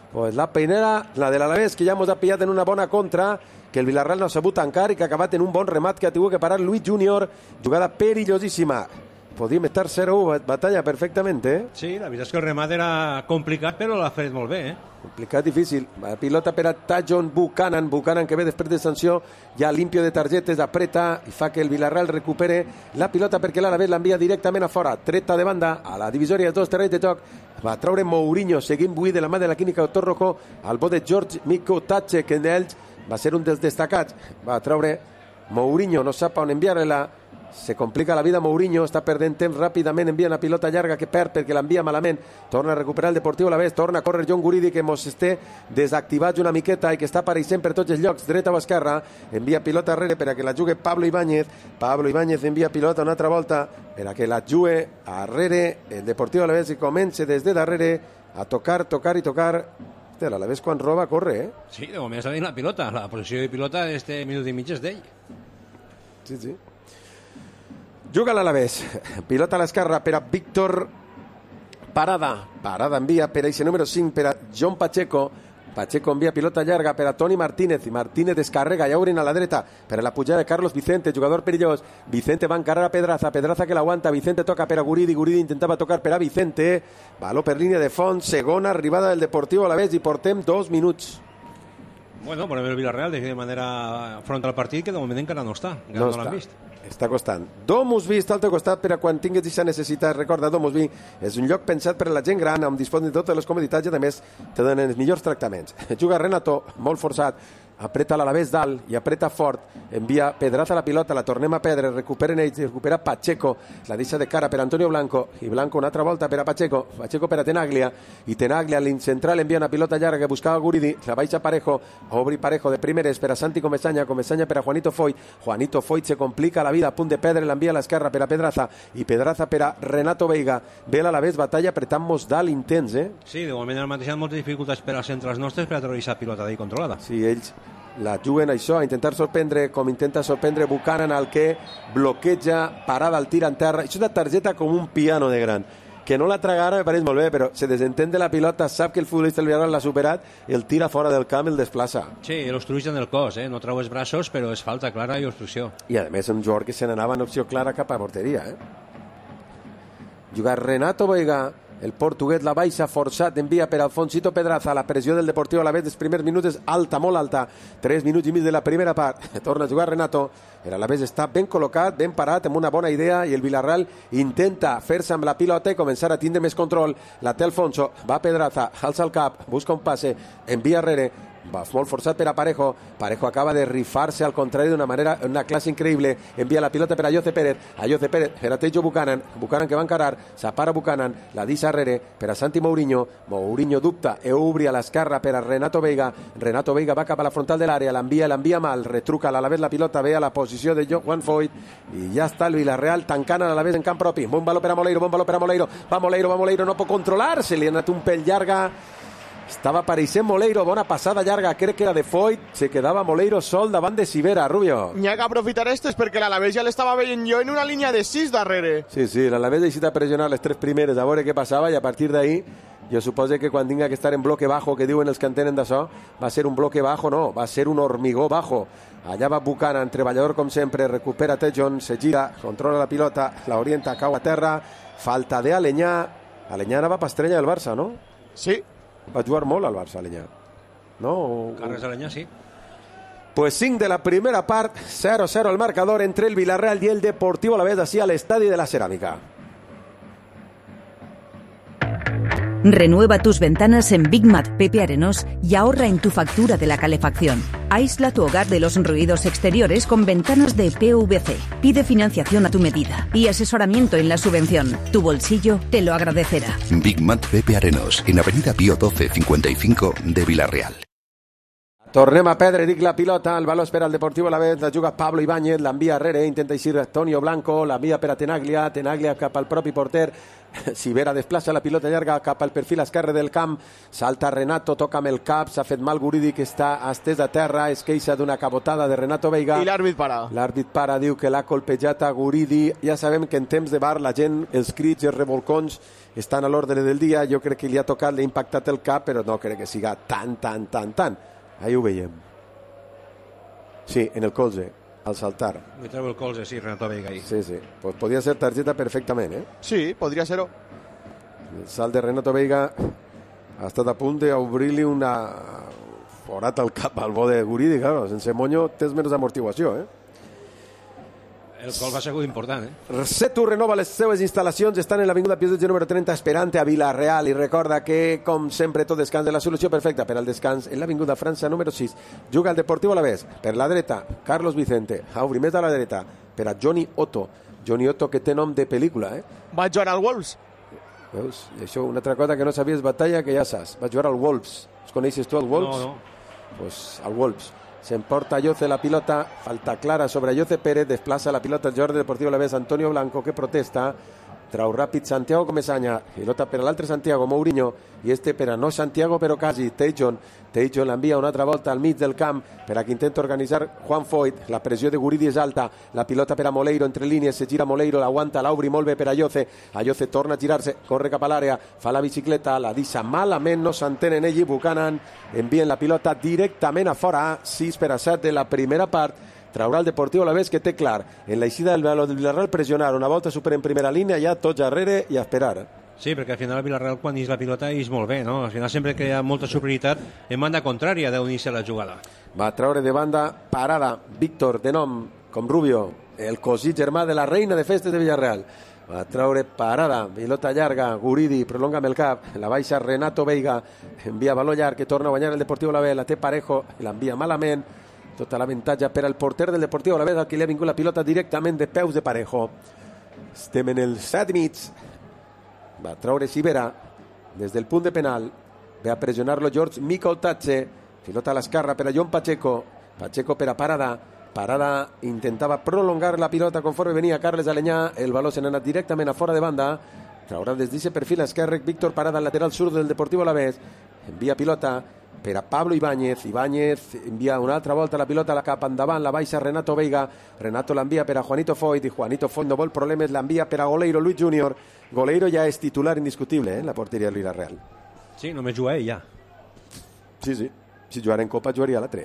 Pues la peinera, la de l'Alavés, que ja mos ha pillat en una bona contra, que el Villarreal no ha sabut tancar i que ha acabat en un bon remat que ha tingut que parar Luis Junior. Jugada perillosíssima. Podíem estar cero u batalla perfectament, eh? Sí, la veritat és que el remat era complicat, però l'ha fet molt bé, eh? Complicat, difícil. La pilota per a Tajon Buchanan. Buchanan que ve després de sanció, ja limpio de targetes, apreta i fa que el Villarreal recupere la pilota perquè l'Alavés l'envia directament a fora. Treta de banda a la divisòria de dos terrenys de joc. Va treure Mourinho, seguint buit de la mà de la clínica Doctor Rojo, al bo de George Mikotache, que d'ells va ser un dels destacats. Va treure Mourinho, no sap on enviar-la. Se complica la vida Mourinho, està perdent temps ràpidament, envia una pilota llarga que perd perquè l'envia malament, torna a recuperar el Deportiu Alavés, torna a córrer John Guridi que mos té desactivats una miqueta i que està apareixent per tots els llocs, dreta o esquerra, envia pilota arrere per a que la jugui Pablo Ibáñez, Pablo Ibáñez envia pilota una altra volta per a que la jugui arrere el Deportiu Alavés i comença des de darrere a tocar, tocar i tocar. Hòstia, l'Alavés quan roba corre, eh? Sí, de moment està dient la pilota, la posició de pilota este minut i mig és d'ell. Sí, sí. Juga l'Alavés, pilota a l'esquerra per a Víctor Parada, Parada envia per a ese número cinc per a John Pacheco, Pacheco envia pilota llarga per a Toni Martínez i Martínez descarrega i obrin a la dreta per a la pujada de Carlos Vicente, jugador perillós. Vicente va encarar a Pedraza, Pedraza que l'aguanta, Vicente toca per a Guridi, Guridi intentava tocar per a Vicente, baló per línia de fons, segona arribada del Deportiu Alavés i portem dos minuts. Bueno, volem el Villarreal de manera front al partit que de moment encara no està, encara no, no l'han vist. Està costant. Domusvi està al teu costat per a quan tinguis aquesta necessitat. Recorda, Domusvi és un lloc pensat per a la gent gran, on dispon de totes les comoditats i a més te donen els millors tractaments. Juga Renato, molt forçat, apreta l'Alavés dalt i apreta fort, envia Pedraza la pilota, la tornem a perdre, recuperen ells, recupera Pacheco, la deixa de cara per Antonio Blanco, i Blanco una altra volta per a Pacheco, Pacheco per a Tenaglia, i Tenaglia a l'incentral envia una pilota llarga que buscava Guridi, la baixa Parejo, obri Parejo de primeres per a Santi Comesaña, Comesaña per a Juanito Foyt, Juanito Foyt se complica la vida, a punt de perdre, l'envia a l'esquerra per a Pedraza, i Pedraza per a Renato Veiga, ve l'Alavés, batalla apretant-nos dalt intens, eh? Sí, de moment han mateixat moltes dificultats per als centres nostres per a treure aquesta pilota d'ahir controlada. Sí, ells la juguen això, a intentar sorprendre com intenta sorprendre Buchanan, al que bloqueja, parada al tir en terra. És una targeta com un piano de gran, que no la traga ara, me pareix molt bé, però se desentén de la pilota, sap que el futbolista del Villarreal l'ha superat, el tira fora del camp, el desplaça. Sí, l'obstrueix en el cos, eh? No treu els braços, però és falta clara i obstrucció. I a més un jugador que se n'anava en opció clara cap a porteria, eh? Juga Renato Veiga, el portuguès la baixa forçat, envia per Alfonsito Pedraza, la pressió del Deportiu Alavés dels primers minuts és alta, molt alta, tres minuts i mig de la primera part, torna a jugar Renato, el Alavés està ben col·locat, ben parat, amb una bona idea, i el Villarreal intenta fer-se amb la pilota i començar a tindre més control, la té Alfonso, va Pedraza, alça el cap, busca un passe, envia enrere, va molt forçat per a Parejo, Parejo acaba de rifar-se al contrari d'una manera, una classe increïble, envia la pilota per a Jose Pérez, a Jose Pérez, per a Tejo Buchanan, Buchanan que va encarar, s'apara Buchanan, la deixa arrere per a Santi Mourinho, Mourinho dubta e obri a l'esquerra per a Renato Veiga, Renato Veiga va cap a la frontal de l'àrea, l'envia, l'envia mal, retruca a l'Alavés la pilota, ve a la posició de Juan Foyt, i ja està el Villarreal tancant a l'Alavés en camp propi, bon valor per a Moleiro, bon valor per a Moleiro, va Moleiro, va Moleiro, no pot controlar-se, li ha anat un pèl llarga. Estava apareixent Moleiro, bona passada llarga, crec que era de Foyt, se quedava Moleiro sol davant de Sivera, Rubio. N'hi ha que aprofitar estes perquè l'Alavés ja l'estava veient jo en una línia de sis darrere. Sí, sí, l'Alavés deixa pressionar les tres primeres a veure què passava i a partir d'ahí jo suposo que quan tinga que estar en bloque bajo, que diuen els que entenen d'això, va ser un bloque bajo, no, va ser un hormigó bajo. Allà va Buchanan, treballador com sempre, recupera Tejon, se gira, controla la pilota, la orienta, cau a terra, falta de Aleñà. Aleñà anava pa estrella del Barça, no? Sí. Va jugar molt al Barça, Aleñà. No? Carles Aleñà, sí. Pues cinc de la primera part, cero cero el marcador entre el Villarreal y el Deportivo Alavés, así al Estadio de la Cerámica. Renueva tus ventanas en Big Mat Pepe Arenós y ahorra en tu factura de la calefacción. Aísla tu hogar de los ruidos exteriores con ventanas de P V C. Pide financiación a tu medida y asesoramiento en la subvención. Tu bolsillo te lo agradecerá. Big Mat Pepe Arenós, en Avenida Pío doce cincuenta y cinco de Villarreal. Tornem a perdre, dic, la pilota, el valor per al Deportivo Alavés, la juga Pablo Ibáñez, l'envia arrere, intenta eixir Antonio Blanco, l'envia per a Tenaglia, Tenaglia cap al propi porter, Sivera desplaça la pilota llarga cap al perfil esquerre del camp, salta Renato, toca amb el cap, s'ha fet mal Guridi, que està estès a terra, es queixa d'una cabotada de Renato Veiga. I l'àrbit para. L'àrbit para, diu que l'ha colpejat a Guridi. Ja sabem que en temps de bar la gent, els crits i els revolcons estan a l'ordre del dia, jo crec que li ha tocat, li ha impactat el cap, però no crec que siga tan, tan, tan, tan. Ahí ho veiem. Sí, en el colze, al saltar. Me treu el colze, sí, Renato Veiga ahí. Sí, sí. Pues podria ser targeta perfectament, eh? Sí, podria ser-ho. El salt de Renato Veiga ha estat a punt d'obrir-li una forat al cap al bo de Guridi, claro. Sense monyo tens menys amortiguació, eh? El gol va ser important, eh? Setu renova les seues instal·lacions, estan en l'Avinguda Pius número trenta esperant a Vila-real i recorda que, com sempre, tot descans és la solució perfecta per al descans en l'Avinguda França número sis. Juga el Deportivo Alavés per la dreta, Carlos Vicente, a obrir més a la dreta per a Johnny Otto. Johnny Otto, que té nom de pel·lícula, eh? Va jugar al Wolves. Veus? I això, una altra cosa que no sabies, batalla, que ja saps. Va jugar al Wolves. Els coneixes tu, al Wolves? No, no. Pues al Wolves. Se emporta Ayoce la pilota, falta clara sobre Ayoce Pérez, desplaza la pilota el jugador del Deportivo Alavés, Antonio Blanco, que protesta, trau ràpid Santiago Comesaña, pilota per a l'altre Santiago, Mourinho, i este per a no Santiago però quasi, Tejon, Tejon l'envia una altra volta al mig del camp per a que intenta organitzar Juan Foyt, la pressió de Guridi és alta, la pilota per a Moleiro entre línies, se gira Moleiro, l'aguanta, l'obri molt bé per a Ayoce, Ayoce torna a girar-se, corre cap a l'àrea, fa la bicicleta, la deixa malament, no s'entén en ell i Buchanan envien la pilota directament a fora, sis per a set de la primera part, traurà el Deportivo Alavés, que té clar en l'eixida del Villarreal pressionar una volta super en primera línia, ja tots darrere i a esperar. Sí, perquè al final el Villarreal quan ix la pilota ix molt bé, no? Al final sempre que hi ha molta superioritat en banda contrària d'unir-se la jugada. Va traure de banda Parada, Víctor, de nom com Rubio, el cosí germà de la reina de festes de Villarreal. Va traure Parada, pilota llarga, Guridi, prolonga amb el cap, la baixa Renato Veiga, envia valor llarg que torna a guanyar el Deportivo Alavés, la té Parejo, l'envia malament, tota l'avantatge per al porter del Deportivo Alavés, al que li ha vingut la pilota directament de peus de Parejo. Estem en el set i mig. Va traure Sivera des del punt de penal, ve a pressionar-lo George Mikoltatxe, pilota a l'esquerra per a John Pacheco, Pacheco per a Parada, Parada intentava prolongar la pilota conforme venia Carles Aleñà, el valor se n'ha anat directament a fora de banda, traurà des d'aquest perfil esquerre Víctor Parada, lateral sud del Deportivo Alavés, envia pilota per a Pablo Ibáñez, Ibáñez envia una altra volta la pilota a la cap endavant, la baixa Renato Veiga, Renato l'envia per a Juanito Foyt, i Juanito Foyt no vol problemes, l'envia per a Goleiro Luis Junior. Goleiro ja és titular indiscutible, eh, en la porteria del Villarreal. Sí, només juga ell ja. Sí, sí, si jugara en Copa jugaria l'altre,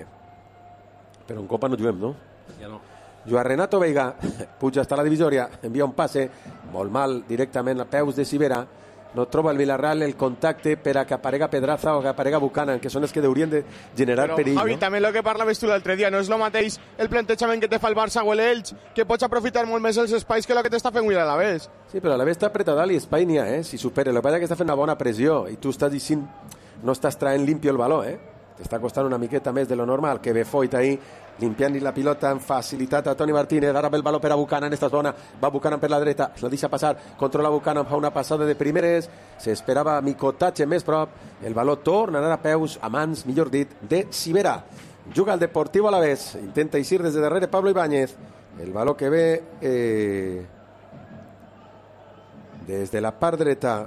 però en Copa no juguem, no? Ja no. Juga Renato Veiga, puja hasta la divisòria, envia un passe, molt mal directament a peus de Sivera, no troba el Villarreal el contacte per a que aparega Pedraza o que aparega Buchanan, que són els que haurien de generar Però, perill. Javi, no? també el que parlaves tu l'altre dia, no és el mateix el plantejament que te fa el Barça o l'Elx, que pots aprofitar molt més els espais que el que t'està fent avui a l'Alavés. Sí, però a l'Alavés està apretat i espai n'hi ha, eh? Si supera, el que passa és que està fent una bona pressió i tu estàs dient, no estàs traient limpio el valor, eh? T'està costant una miqueta més de lo normal, que ve Foyt ahí, limpiant la pilota amb facilitat a Toni Martínez, ara ve el valor per a Buchanan, esta zona, va Buchanan per la dreta, la deixa passar, controla Buchanan, fa una passada de primeres, s'esperava Mikoltatxe més prop, el valor torna a anar a peus, a mans, millor dit, de Sivera. Juga el Deportivo Alavés, intenta eixir des de darrere Pablo Ibáñez, el valor que ve eh, des de la part dreta,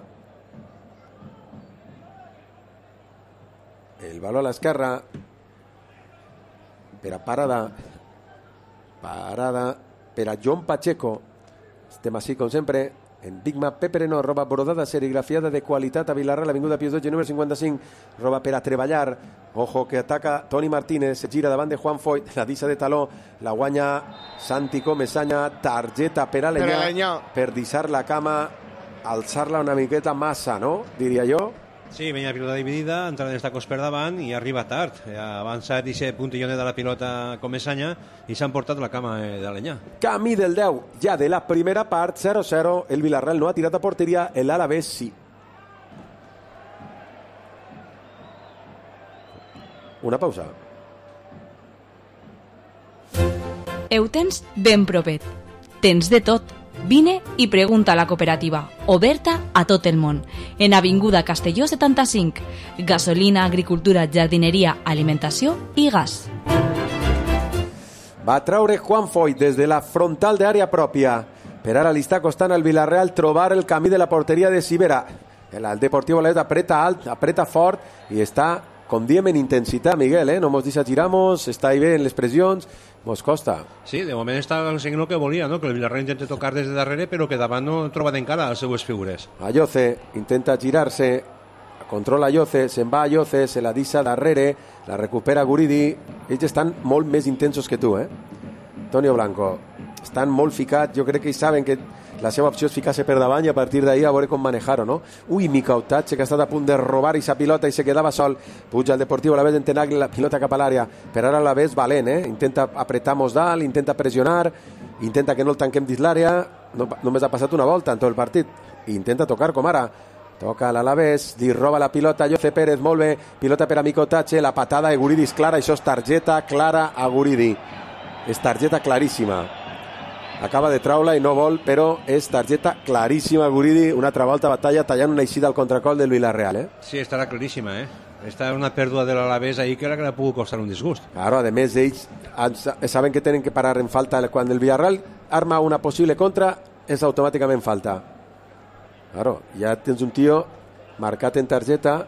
el valor a l'esquerra per a Parada, Parada per a John Pacheco. Estem així com sempre en Big Mac Pepereno, roba brodada serigrafiada de qualitat a Villarreal, avinguda Pius dotze número cinquanta-cinc, roba per a treballar. Ojo que ataca Toni Martínez, se gira davant de Juan Foyt, la deixa de taló, la guanya Santi Comesaña, targeta per a Aleñà, per deixar la cama, alçar-la una miqueta massa, no? Diria jo. Sí, venia la pilota dividida, entrava en tacos per davant i arriba tard. Ha avançat aquest puntillonet de la pilota Comesaña i s'han portat la cama de Aleñà. Camí del deu, ja de la primera part, zero zero, el Villarreal no ha tirat a porteria, el Alavés sí. Una pausa. Ho tens ben propet. Tens de tot. Vine i pregunta a la cooperativa, oberta a tot el món. En Avinguda Castelló setanta-cinc. Gasolina, agricultura, jardineria, alimentació i gas. Va traure Juan Foyt des de la frontal d'àrea pròpia. Per ara li està costant al Villarreal trobar el camí de la porteria de Sibera. El Deportivo Alavés apreta alt, apreta fort i està, com diem, en intensitat, Miguel, eh? No mos deixa giramos, està ahí bé en les pressions, mos costa. Sí, de moment està aconseguint el que volia, no? Que el Villarreal intenta tocar des de darrere, però que davant no troba d'encara les seues figures. Ayoce intenta girar-se, controla Ayoce, se'n va Ayoce, se la deixa darrere, la recupera Guridi. Ells estan molt més intensos que tu, eh? Antonio Blanco, estan molt ficats, jo crec que ells saben que la seva opció és ficar-se per davant i a partir d'ahí a veure com manejar-ho, no? Ui, Mica Otatxe, que ha estat a punt de robar i sa pilota i se quedava sol. Puja el Deportivo Alavés en Tenagli la pilota cap a l'àrea. Per ara l'Alavés valent, eh? Intenta apretar Mosdal, intenta pressionar, intenta que no el tanquem dins l'àrea. No, només ha passat una volta en tot el partit. I intenta tocar com ara. Toca l'Alavés, li roba la pilota a Jose Pérez, molt bé. Pilota per a Mica Otatxe, la patada de Guridi és clara, això és targeta clara a Guridi. És targeta claríssima. Acaba de traure i no vol, però és targeta claríssima Guridi, una altra volta batalla tallant una eixida al contracol del Villarreal, eh? Sí, estarà claríssima, eh? Està una pèrdua de l'Alavés ahir que era que l'ha pogut costar un disgust. Claro, a més ells saben que tenen que parar en falta quan el Villarreal arma una possible contra, és automàticament falta. Claro, ja tens un tio marcat en targeta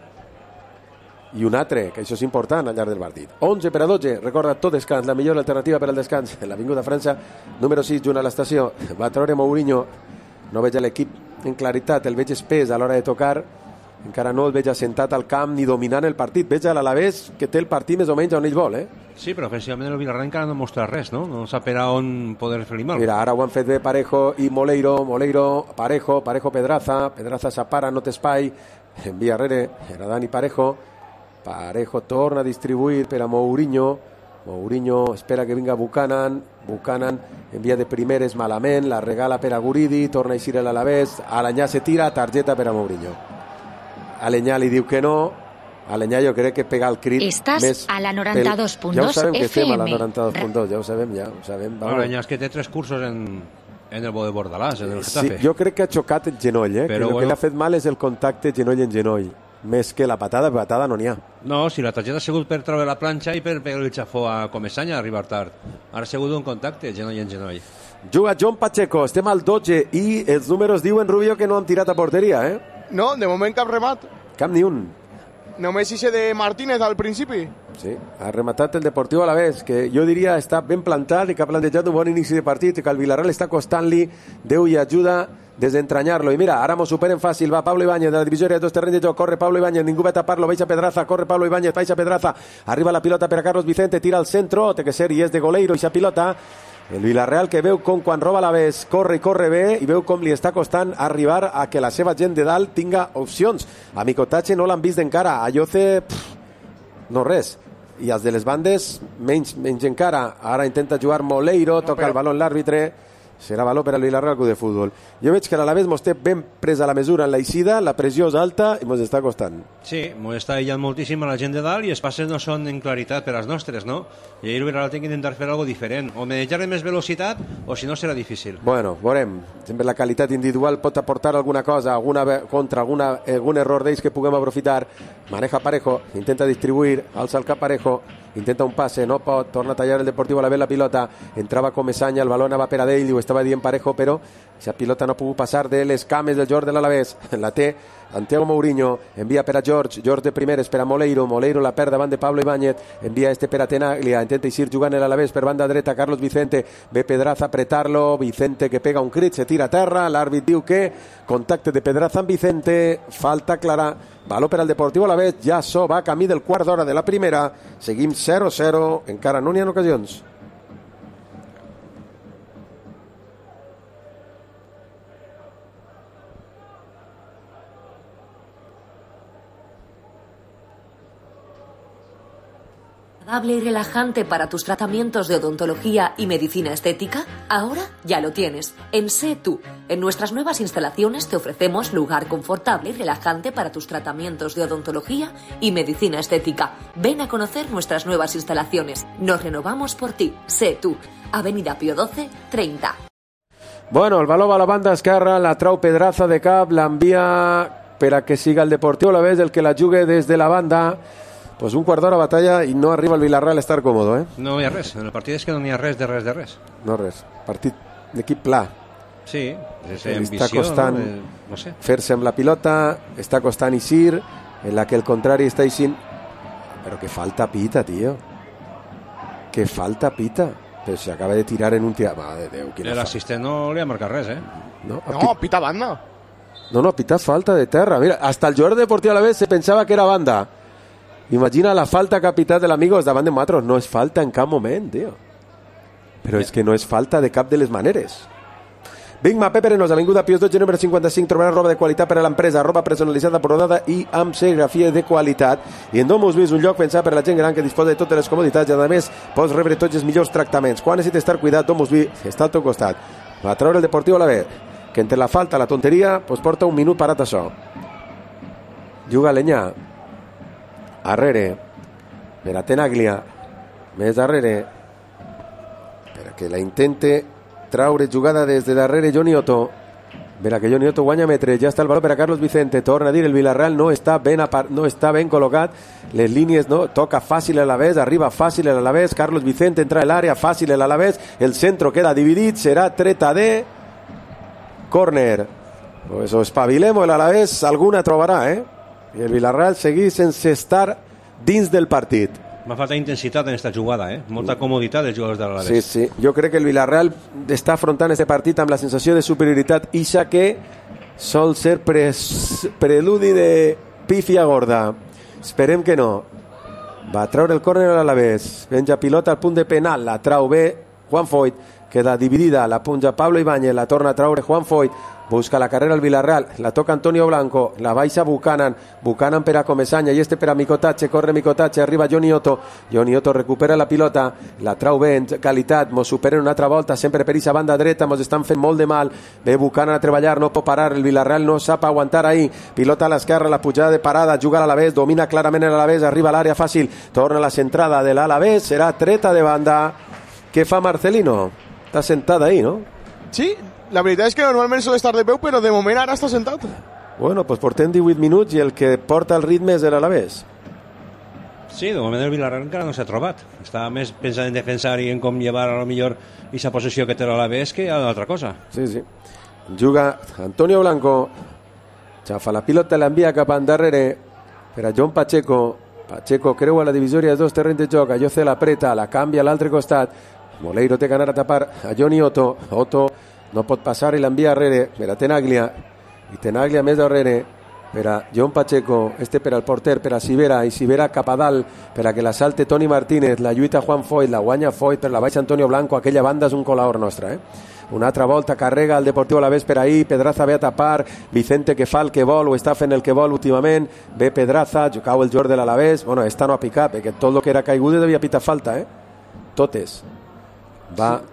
i un altre, que això és important al llarg del partit. onze per a dotze, recorda tot descans, la millor alternativa per al descans. L'Avinguda França, número sis, junt a l'estació. Va treure Mourinho, no veig l'equip en claritat, el veig espès a l'hora de tocar, encara no el veig assentat al camp ni dominant el partit. Veig a l'Alavés que té el partit més o menys on ell vol, eh? Sí, però ofensivament el Villarreal encara no mostra res, no? No sap per a on poder fer-li mal. Mira, ara ho han fet bé Parejo i Moleiro, Moleiro, Parejo, Parejo Pedraza, Pedraza s'apara, no té espai, envia rere, era Dani Parejo, Parejo torna a distribuir per a Mourinho, Mourinho espera que vinga Buchanan, Buchanan envia de primeres malament, la regala per a Guridi, torna a eixir a l'Alavés, Alenyà se tira, targeta per a Mourinho. Alenyà li diu que no, Alenyà jo crec que pega el crit Estàs més a la noranta-dos punt dos ja ho sabem que F M. estem a la noranta-dos punt dos, ja ho sabem, ja ho sabem. Bueno, Alenyà és que té tres cursos en, en el bo de Bordalàs, en el Getafe. Sí, jo crec que ha xocat el genoll, eh? Però que el bueno, que l'ha fet mal és el contacte genoll en genoll, més que la patada, patada no n'hi ha. No, si la targeta ha sigut per treure la planxa i per pegar el xafó a Comesanya a arribar tard. Ara ha sigut un contacte, genoll en genoll. Juga John Pacheco, estem al dotze i els números diuen, Rubio, que no han tirat a porteria, eh? No, de moment cap remat. Cap ni un. Només ixe de Martínez al principi. Sí, ha rematat el Deportivo Alavés, que jo diria està ben plantat i que ha plantejat un bon inici de partit i que el Villarreal està costant-li, Déu i ajuda, desentranyar-lo. I mira, ara mos superen fàcil, va Pablo Ibáñez de la divisió de dos terrenys de joc, corre Pablo Ibáñez, ningú va a tapar-lo, baixa Pedraza, corre Pablo Ibáñez, baixa Pedraza, arriba la pilota per a Carlos Vicente, tira al centro, té que ser i és de Goleiro ixa pilota. El Villarreal que veu com quan roba l'Alavés corre i corre bé i veu com li està costant arribar a que la seva gent de dalt tinga opcions. A Mica Otatxe no l'han vist encara, a Ayoce no res, i els de les bandes menys, menys encara. Ara intenta jugar Moleiro, toca el baló l'àrbitre, serà valor per al Villarreal Club de Futbol. Jo veig que l'Alavés mos té ben presa la mesura en l'eixida, la pressió és alta i mos està costant. Sí, mos està aïllant moltíssim a la gent de dalt i els passes no són en claritat per als nostres, no? I ahir el Villarreal té que intentar fer alguna diferent, o manejar més velocitat o si no serà difícil. Bueno, veurem, sempre la qualitat individual pot aportar alguna cosa, alguna contra, alguna, algun error d'ells que puguem aprofitar. Maneja Parejo, intenta distribuir, alça el cap Parejo, intenta un passe, no pot, torna a tallar el Deportivo Alavés la pilota, entrava Comesanya, el baló anava per a d'ell, ho estava dient Parejo, però aquesta pilota no ha pogut passar de les cames del George de l'Alavés, la té Santiago Mourinho, envia per a George, George de primeres per a Moleiro, Moleiro la perd davant de Pablo Ibáñez, envia este per a Tenaglia, intenta eixir jugant l'Alavés per banda dreta, Carlos Vicente, ve Pedraza a apretar-lo, Vicente que pega un crit, se tira a terra, l'àrbit diu que contacte de Pedraza amb Vicente, falta clara, valor per al Deportivo Alavés, ja so va camí del quart d'hora de la primera, seguim zero zero, encara no n'hi ha ocasions. Y relajante para tus tratamientos de odontología y medicina estética? Ahora ya lo tienes, en Sé Tú. En nuestras nuevas instalaciones te ofrecemos lugar confortable y relajante para tus tratamientos de odontología y medicina estética. Ven a conocer nuestras nuevas instalaciones. Nos renovamos por ti. Sé Tú. Avenida Pío doce, treinta. Bueno, el baló va a la banda esquerra, la trau Pedraza de cap, l'envia per a que siga el Deportiu Alavés el que la jugui des de la banda. Pues un quart d'hora batalla i no arriba el Villarreal a estar còmodo, eh? No hi ha res, en el partit és que no hi ha res de res de res. No res, partit d'equip pla. Sí, és Li ambició, està costant no? Eh, no sé. fer-se amb la pilota, està costant eixir, en la que el contrari està eixint. Però que falta pita, tio. Que falta pita. Però se acaba de tirar en un tir... Mare de Déu, quina L'assistent no li ha marcat res, eh? No, No, pita banda. No, no, pita falta de terra. Mira, hasta el jugador deportiu a la vez se pensava que era banda. Imagina la falta que ha pitat l'amigo davant de nosaltres. No és falta en cap moment, tio. Però és que no és falta de cap de les maneres. Big Mac Peperenos, Avinguda Pius dotze, número cinquanta-cinc, trobaràs roba de qualitat per a l'empresa, roba personalitzada, brodada i amb serigrafia de qualitat. I en Domus Vis, un lloc pensat per a la gent gran que disposa de totes les comoditats i, a més, pots rebre tots els millors tractaments. Quan necessites estar cuidat, Domus Vis està al teu costat. Va a treure el Deportiu a la vez, que entre la falta i la tonteria, pues porta un minut parat això. Juga Lenyà. Arrere. Per a Tenaglia. Més darrere. Per a que la intente traure jugada des de darrere Johnny Otto. Vera que Johnny Otto guanya metres, ja està el valor per a Carlos Vicente, torna a dir el Villarreal no està ben, no està ben col·locat, les línies no, toca fàcil a l'Alavés, arriba fàcil a l'Alavés, Carlos Vicente entra a l'àrea, fàcil a l'Alavés, el centro queda dividit, serà treta de córner. Pues o espavilem o l'Alavés alguna trobarà, eh? I el Villarreal segueix sense estar dins del partit. M'ha faltat intensitat en aquesta jugada, eh? Molta comoditat dels jugadors de l'Alavés. Sí, sí. Jo crec que el Villarreal està afrontant aquest partit amb la sensació de superioritat ixa que sol ser pre preludi de pífia gorda. Esperem que no. Va treure el córner a l'Alavés. Penja pilota al punt de penal. La trau bé Juan Foyt. Queda dividida. La punja Pablo Ibáñez. La torna a traure Juan Foyt. Busca la carrera al Villarreal, la toca Antonio Blanco, la baixa Buchanan, Buchanan per a Comesaña i este per a Micotache, corre Micotache, arriba Johnny Otto, Johnny Otto recupera la pilota, la trau bé en qualitat, mos superen una altra volta, sempre per aquesta banda dreta, mos estan fent molt de mal, ve Buchanan a treballar, no pot parar, el Villarreal no sap aguantar ahí, pilota a l'esquerra, la pujada de parada, juga a l'Alavés, domina clarament l'Alavés, arriba a l'àrea fàcil, torna a la centrada de l'Alavés, serà treta de banda. Què fa Marcelino? Està sentada ahí, no? Sí, la veritat és que normalment sol estar de peu, però de moment ara està sentat. Bueno, pues portem divuit minuts i el que porta el ritme és l'Alavés. Sí, de moment el Villarreal encara no s'ha trobat. Està més pensant en defensar i en com llevar a lo millor aquesta posició que té l'Alavés que a l'altra cosa. Sí, sí. Juga Antonio Blanco. Xafa la pilota, l'envia cap endarrere per a John Pacheco. Pacheco creua la divisòria de dos terrenys de joc. Allò se l'apreta, la canvia a l'altre costat. Moleiro té que anar a tapar a Johnny Otto. Otto no pot passar i l'envia darrere per a Tenaglia, i Tenaglia més darrere per a John Pacheco, este per al porter, per a Sivera, i Sivera cap a dalt per a que la salte Toni Martínez, la lluita Juan Foyt, la guanya Foyt per la baixa Antonio Blanco, aquella banda és un col·laor nostre, eh? Una altra volta carrega el Deportiu Alavés per ahí, Pedraza ve a tapar, Vicente que fa el que vol o està fent el que vol últimament, ve Pedraza, cau el jugador de l'Alavés, bueno, esta no ha picat, perquè tot el que era caiguda devia pitar falta, eh? Totes. Va sí.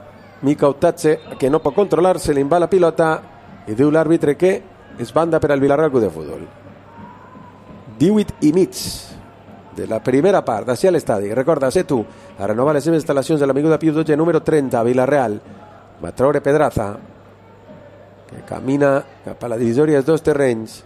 Mica Otatze, que no pot controlar, se li va la pilota i diu l'àrbitre que és banda per al Villarreal Club de Futbol. divuit i mig de la primera part, d'ací a l'estadi. Recorda, sé tu, a renovar les seves instal·lacions de l'Avinguda Pius dotze, número trenta, Villarreal. Va treure Pedraza, que camina cap a la divisòria dels dos terrenys.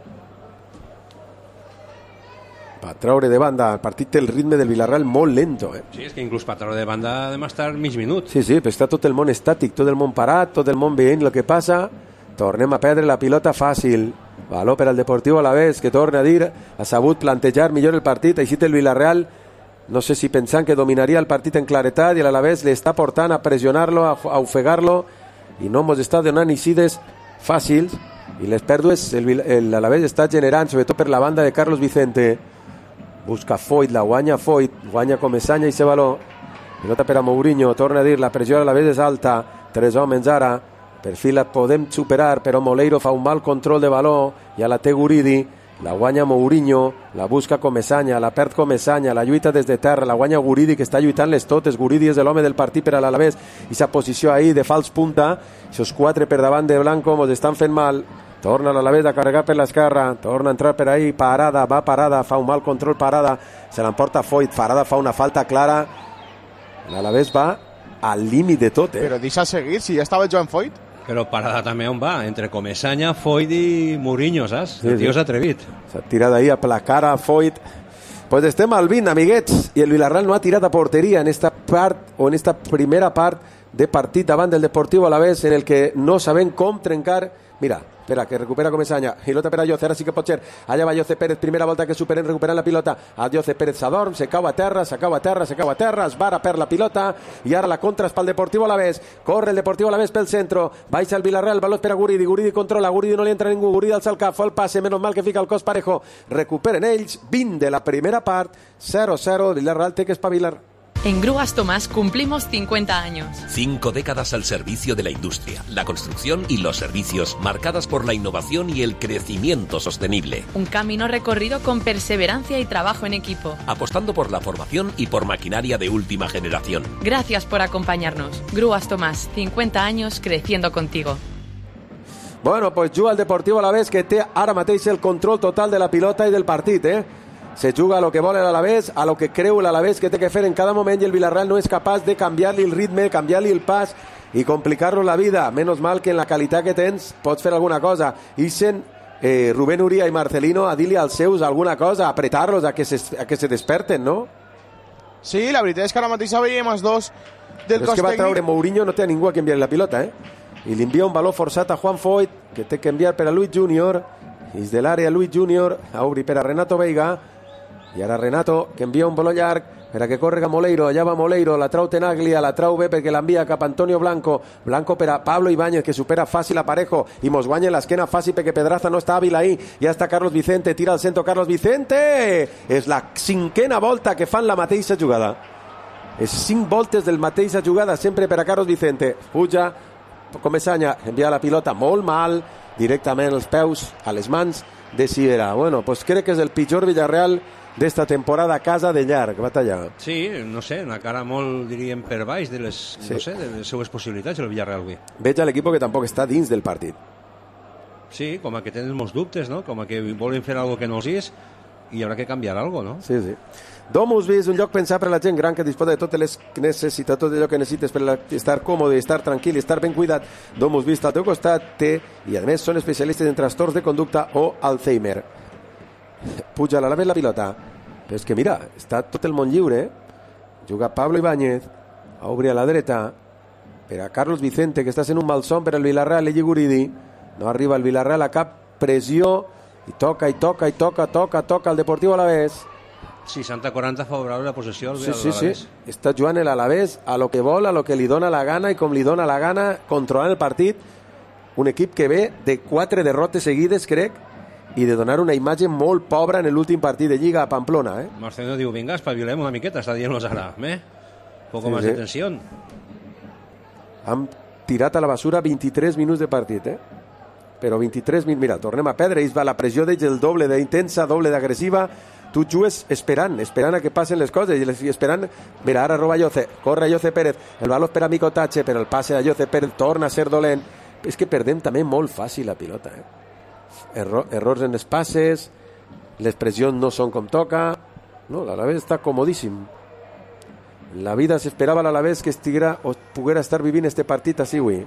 Va treure de banda, el partit té el ritme del Villarreal molt lento, eh? Sí, és que inclús per treure de banda ha d'estar mig minut. Sí, sí, però està tot el món estàtic, tot el món parat, tot el món veient el que passa. Tornem a perdre la pilota fàcil. Valor per al Deportiu Alavés, que torna a dir, ha sabut plantejar millor el partit, així té el Villarreal, no sé si pensant que dominaria el partit en claretat, i l'Alavés li està portant a pressionar-lo, a ofegar-lo, i no ens està donant incides fàcils, i les pèrdues l'Alavés està generant, sobretot per la banda de Carlos Vicente. Busca Foyt, la guanya Foyt, guanya Comesaña i se valor. Pilota per a Mourinho, torna a dir, la pressió a l'Alavés és alta, tres homes ara, per fi la podem superar, però Moleiro fa un mal control de valor, ja la té Guridi, la guanya Mourinho, la busca Comesaña, la perd Comesaña, la lluita des de terra, la guanya Guridi, que està lluitant-les totes. Guridi és l'home del partit per a l'Alavés, i sa posició ahí de fals punta, aquests quatre per davant de Blanco mos estan fent mal. Torna l'Alavés a carregar per l'esquerra, torna a entrar per ahí, Parada, va Parada, fa un mal control Parada, se l'emporta Foyt, Parada fa una falta clara, l'Alavés va al límit de tot, eh? Però deixa seguir, si ja estava Joan Foyt. Però parada també on va, entre Comesaña, Foyt i Mourinho, saps? Sí, El tio sí. s'ha atrevit. S'ha tirat ahí a placar a Foyt. Pues estem al vint, amiguets, i el Villarreal no ha tirat a porteria en esta part, o en esta primera part de partit davant del Deportivo Alavés, en el que no sabem com trencar. Mira, espera, que recupera Comesaña, pilota per a Jose, ara sí que pot ser, allà va Jose Pérez, primera volta que superen recuperant la pilota, a Jose Pérez s'adorm, se cau a terra, se cau a terra, se cau a terra, es vara per la pilota, i ara la contra és pel Deportivo Alavés, corre el Deportivo Alavés pel centro, baixa el Villarreal, el baló és per a Guridi, Guridi controla, Guridi no li entra ningú, Guridi alça el cap, fa el passe, menos mal que fica el cos parejo, recuperen ells, vint de la primera part, cero cero, Villarreal té que espavilar. En Grúas Tomás cumplimos cincuenta años. Cinco décadas al servicio de la industria, la construcción y los servicios, marcadas por la innovación y el crecimiento sostenible. Un camino recorrido con perseverancia y trabajo en equipo. Apostando por la formación y por maquinaria de última generación. Gracias por acompañarnos. Grúas Tomás, cincuenta años creciendo contigo. Bueno, pues juga el Deportivo Alavés, que té ara mateix el control total de la pilota i del partit, eh? Se juga a lo que vol l'Alavés, a lo que creu l'Alavés que té que fer en cada moment, i el Villarreal no és capaç de canviar-li el ritme, canviar-li el pas i complicar-lo la vida. Menos mal que en la qualitat que tens pots fer alguna cosa. Ixen eh, Rubén Uría i Marcelino a dir-li als seus alguna cosa, a apretar-los a, que se, a que se desperten, no? Sí, la veritat és que ara mateix veiem els dos del Però és cos que va tècnic. treure Mourinho, no té a ningú a que enviar la pilota, eh? I li envia un valor forçat a Juan Foyt, que té que enviar per a Luis Junior, i de l'àrea Luis Junior, a obrir per a Renato Veiga, i ara Renato, que envia un baló llarg per a que correga Moleiro, allà va Moleiro, la trau Tenaglia, la trau bé perquè l'envia cap a Antonio Blanco, Blanco per a Pablo Ibáñez, que supera fàcil a Parejo, i mos guanya en l'esquena fàcil perquè Pedraza no està hàbil ahí, ja està Carlos Vicente, tira al centre Carlos Vicente, és la cinquena volta que fan la mateixa jugada, és cinc voltes del mateixa jugada, sempre per a Carlos Vicente, puja, Comesaña, envia la pilota molt mal, directament als peus, a les mans de Sierra. Bueno, pues crec que és el pitjor Villarreal d'esta temporada a casa de llarg, batalla. Sí, no sé, una cara molt, diríem, per baix de les, Sí. no sé, de les seues possibilitats, el Villarreal avui. Veig a l'equip que tampoc està dins del partit. Sí, com a que tenen molts dubtes, no? Com a que volen fer algo que no els és i haurà que canviar algo, no? Sí, sí. Domusvi és un lloc pensat per a la gent gran que disposa de totes les necessitats, tot allò que necessites per estar còmode, estar tranquil, estar ben cuidat. Domusvi està al teu costat, té, i a més són especialistes en trastorns de conducta o Alzheimer. Puja a l'Alavés la pilota, però és que mira, està tot el món lliure, eh? Juga Pablo Ibáñez, a obrir a la dreta per a Carlos Vicente, que està sent un malson per al Villarreal, Eji Guridi, no arriba el Villarreal a cap pressió, i toca, i toca, i toca, toca, toca el Deportivo Alavés. seixanta quaranta favorable la possessió al Sí, sí, Alavés. sí. Està jugant l'Alavés a lo que vol, a lo que li dona la gana i com li dona la gana, controlant el partit. Un equip que ve de quatre derrotes seguides, crec, i de donar una imatge molt pobra en l'últim partit de Lliga a Pamplona, eh? Marcelino diu, vinga, espavilem una miqueta, està dient-nos ara, eh? Poco Sí, más sí. de tensión. Han tirat a la basura vint-i-tres minuts de partit, eh? Però vint-i-tres minuts, mira, tornem a perdre, ells va la pressió d'ells el doble d'intensa, doble d'agressiva, tu jugues esperant, esperant a que passen les coses, i les- i esperant, mira, ara roba Jose, corre Jose Pérez, el baló és per a Mico Tache, però el passe a Jose Pérez torna a ser dolent, és que perdem també molt fàcil la pilota, eh? Erro, errors en les passes, les pressions no són com toca, no, l'Alavés està comodíssim. En la vida s'esperava l'Alavés que estiguera o poguera estar vivint este partit així avui.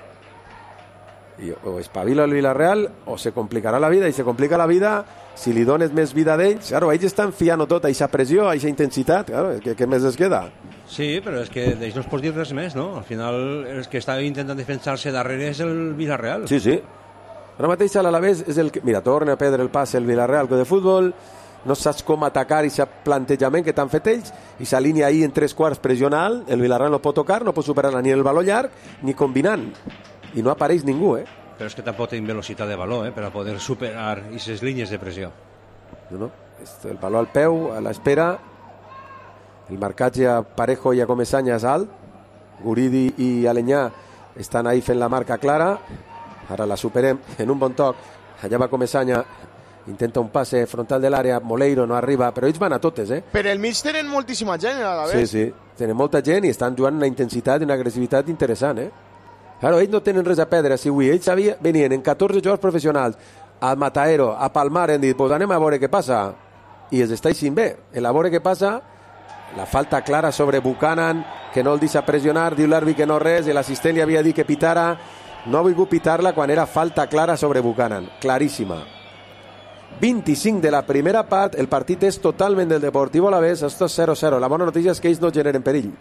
I o espavila el Villarreal o se complicarà la vida, i se complica la vida si li dones més vida d'ells. Claro, ells estan fiant tot a aquesta pressió, a aquesta intensitat, claro, què, què més es queda? Sí, però és que d'ells no es pot dir res més, no? Al final, els que està intentant defensar-se darrere és el Villarreal. Sí, sí. Ara mateix l'Alavés és el que... Mira, torna a perdre el passe el Villarreal de futbol, no saps com atacar i plantejament que t'han fet ells, i s'alinea ahí en tres quarts pressional, el Villarreal no pot tocar, no pot superar ni el baló llarg ni combinant, i no apareix ningú, eh? Però és que tampoc tenim velocitat de baló, eh? Per a poder superar aquestes línies de pressió. No, no. El baló al peu, a l'espera, el marcatge a Parejo i a Comesaña és alt, Guridi i Aleñà estan ahí fent la marca clara, ara la superem en un bon toc, allà va Comesaña, intenta un passe frontal de l'àrea, Moleiro no arriba, però ells van a totes, eh? Per el mig tenen moltíssima gent a la Sí, vez. sí, tenen molta gent i estan jugant una intensitat i una agressivitat interessant, eh? Claro, ells no tenen res a perdre, si avui ells sabia, venien en catorze jugadors professionals al Mataero, a Palmar, hem dit, pues anem a veure què passa, i els està eixint bé, en la veure què passa, la falta clara sobre Buchanan, que no el deixa pressionar, diu l'àrbit que no res, i l'assistent li havia dit que pitara, no ha volgut pitar-la quan era falta clara sobre Buchanan, claríssima. vint-i-cinc de la primera part, el partit és totalment del Deportivo Alavés, esto és zero zero. La bona notícia és que ells no generen perill.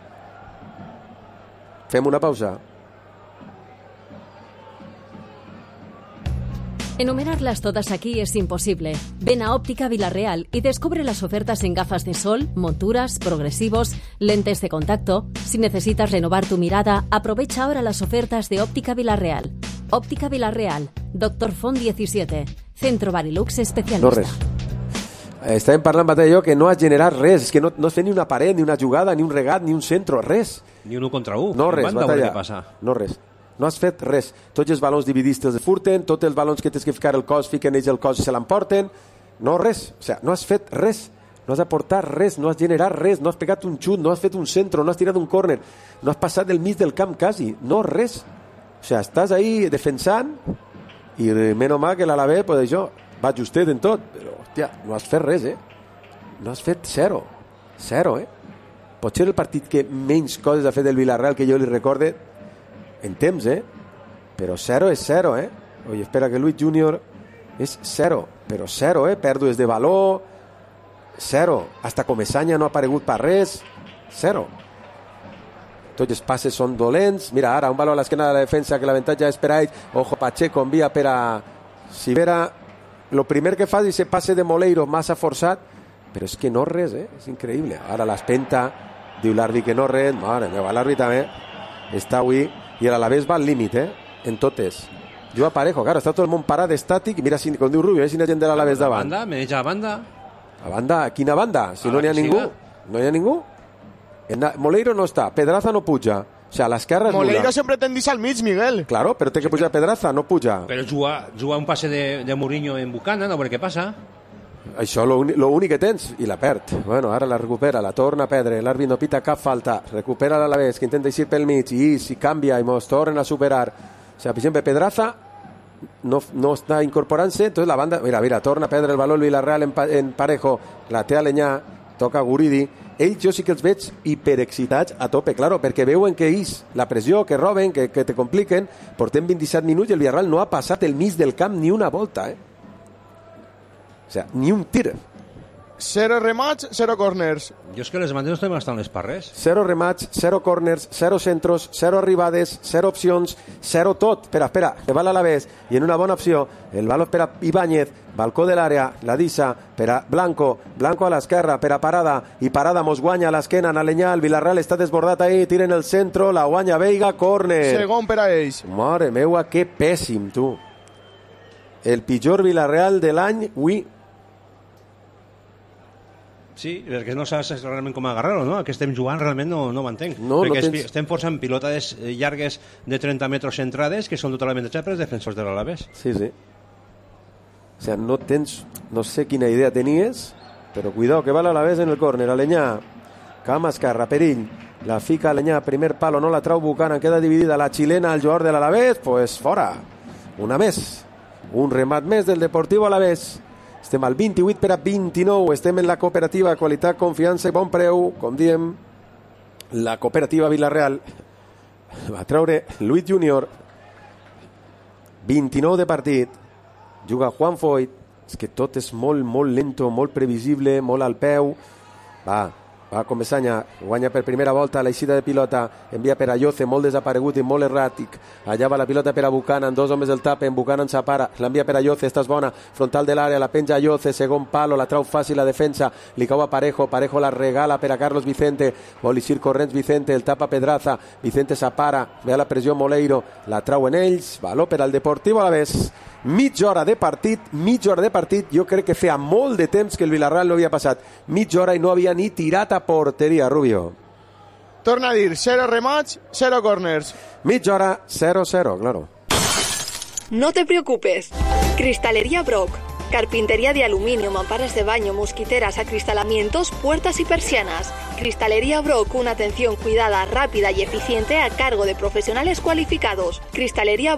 Fem una pausa. Enumerarlas todas aquí es imposible. Ven a Óptica Villarreal y descubre las ofertas en gafas de sol, monturas, progresivos, lentes de contacto. Si necesitas renovar tu mirada, aprovecha ahora las ofertas de Óptica Villarreal. Óptica Villarreal, Doctor Font diecisiete, Centro Barilux especialista. No res. Estàvem parlant, Batalla i jo, que no has generat res. És que no, no has fet ni una paret, ni una jugada, ni un regat, ni un centro, res. Ni un u contra u. No res, Batalla. No res. No has fet res. Tots els balons dividits te'ls furten, tots els balons que tens que ficar el cos, fiquen ells el cos i se l'emporten. No res. O sigui, no has fet res. No has aportat res, no has generat res, no has pegat un xut, no has fet un centro, no has tirat un córner, no has passat del mig del camp quasi. No res. O sigui, estàs ahí defensant i menys mal que l'Alavés, pues això, va justet en tot. Però, hòstia, no has fet res, eh? No has fet zero. Zero, eh? Potser el partit que menys coses ha fet el Villarreal que jo li recorde en temps, eh? Però zero és zero, eh? Oi, espera que Luis Junior és zero, però zero, eh? Pèrdues de valor, zero. Hasta Comesaña no ha aparegut per res, zero. Tots els passes són dolents. Mira, ara un valor a l'esquena de la defensa que l'avantatge és per a ells. Ojo, Pacheco envia per a Sivera. Lo primer que fa és ese passe de Moleiro massa forçat, però és que no res, eh? És increïble. Ara l'espenta, diu l'àrbit que no res. Mare meva, l'àrbit també està avui. I l'Alavés va al límit, eh? En totes. Jo aparejo, claro, està tot el món parat estàtic. Mira, si, com diu Rubio, eh? Si n'hi ha gent de l'Alavés davant. A banda, me deixa a banda. A banda, quina banda? Si no n'hi ha ningú. No hi ha ningú? Moleiro no està, Pedraza no puja. O sigui, a l'esquerra és Moleiro nula. sempre tendís al mig, Miguel. Claro, però té que pujar Pedraza, no puja. Però juga, juga un passe de, de Mourinho en Buchanan, a veure què passa. Això l'únic que tens, i la perd. Bueno, ara la recupera, la torna a perdre, l'àrbit no pita cap falta, recupera l'Alavés, que intenta eixir pel mig, i si canvia i mos tornen a superar. O sigui, per exemple, Pedraza no, no està incorporant-se, entonces la banda, mira, mira, torna a perdre el valor Villarreal en, en Parejo, la té a Alenyà, toca Guridi. Ells jo sí que els veig hiperexcitats a tope, claro, perquè veuen que és la pressió, que roben, que, que te compliquen. Portem vint-i-set minuts i el Villarreal no ha passat el mig del camp ni una volta, eh? O sea, ni un tir. Zero remats, zero corners. Jo és que les bandes no estem bastant les parres. Zero remats, zero corners, zero centros, zero arribades, zero opcions, zero tot. Espera, espera, que va l'Alavés i en una bona opció, el baló per a Ibáñez, balcó de l'àrea, la dissa per a Blanco, Blanco a l'esquerra per a Parada, i Parada mos guanya a l'esquena en Alenyà, el Villarreal està desbordat ahí, tira en el centro, la guanya Veiga, córner. Segon per a ells. Mare meua, que pèssim, tu. El pitjor Villarreal de l'any, ui. Sí, perquè no saps realment com agarrar-lo, no? El que estem jugant realment no, no ho entenc. No, perquè no tens... estem forçant pilotades llargues de trenta metres centrades que són totalment deixades per els defensors de l'Alavés. Sí, sí. O sea, no tens... No sé quina idea tenies, però cuidado que va l'Alavés en el córner. Alenyà, cama esquerra, perill. La fica Alenyà, primer palo, no la trau Buchanan, queda dividida la xilena al jugador de l'Alavés, pues fora. Una més. Un remat més del Deportivo Alavés. Estem al vint-i-vuit per a vint-i-nou, estem en la cooperativa qualitat, confiança i bon preu, com diem, la cooperativa Villarreal. Va treure Luis Junior, vint-i-nou de partit, juga Juan Foyt, és que tot és molt, molt lento, molt previsible, molt al peu. Va, va Comesaña, guanya per primera volta l'eixida de pilota, envia per a Yoce, molt desaparegut i molt erràtic. Allà va la pilota per a Buchanan, dos homes el tapen, Buchanan s'apara, l'envia per a Yoce, esta és bona, frontal de l'àrea, la penja a Yoce, segon palo, la trau fàcil la defensa, li cau a Parejo, Parejo la regala per a Carlos Vicente, vol eixir corrents Vicente, el tapa Pedraza, Vicente s'apara, ve a la pressió Moleiro, la trau en ells, valor per al Deportivo Alavés. Mitja hora de partit, mitja hora de partit, jo crec que feia molt de temps que el Villarreal no havia passat mitja hora i no havia ni tirat a porteria, Rubio. Torna a dir, zero remats, zero corners. Mitja hora, zero cero, claro. No te preocupes. Cristalería Brock. Carpintería de aluminio, mamparas de baño, mosquiteras, acristalamientos, puertas y persianas. Cristalería Brock, una atención cuidada, rápida y eficiente a cargo de profesionales cualificados. Cristalería Brock,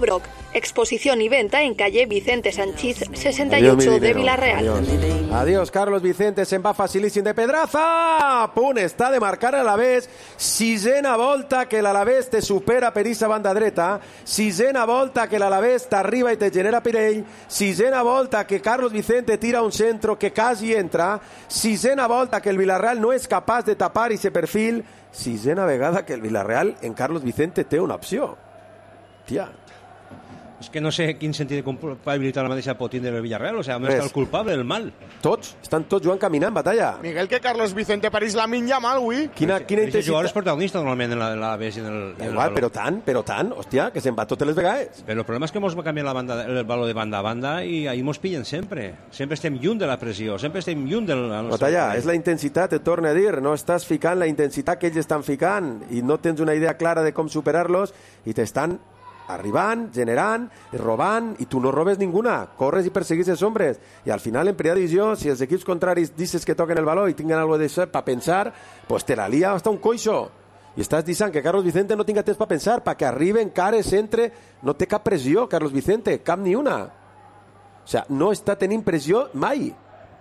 Exposición y venta en calle Vicente Sanchís sesenta y ocho de Villarreal. Adiós. Adiós, Carlos Vicente, se'n va facilíssim de Pedraza. A punt està de marcar a l'Alavés. Sisena volta que l'Alavés te supera per issa banda dreta. Sisena volta que l'Alavés t'arriba i te genera per ell. Sisena volta que Carlos Vicente tira un centro que quasi entra. Sisena volta que el Villarreal no és capaç de tapar ese perfil. Sisena vegada que el Villarreal en Carlos Vicente té una opció. Tia. És que no sé quin sentit de culpabilitat la mateixa pot tindre el Villarreal, o sigui, on està el culpable, el mal. Tots, estan tots jugant caminant, batalla. Miguel, que Carlos Vicente pareix la minya mal, avui. Quina, quina intensitat. El jugador és protagonista normalment en l'Alavés i en el... Da igual, però tant, però tant, hòstia, que se'n va totes les vegades. Però el problema és que mos va canviar la banda, el valor de banda a banda i ahir mos pillen sempre. Sempre estem lluny de la pressió, sempre estem lluny del... Batalla, és la intensitat, et torno a dir, no estàs ficant la intensitat que ells estan ficant i no tens una idea clara de com superar-los i t'estan arribant, generant, robant, i tu no robes ninguna, corres i perseguis els hombres, i al final en primera divisió, si els equips contraris dices que toquen el valor i tinguen algo d'això per pensar, pues te la lia hasta un coixo, i estàs dient que Carlos Vicente no tinga temps per pensar, perquè arriba, encare, centre, no té cap pressió, Carlos Vicente, cap ni una, o sigui, no està tenint pressió mai.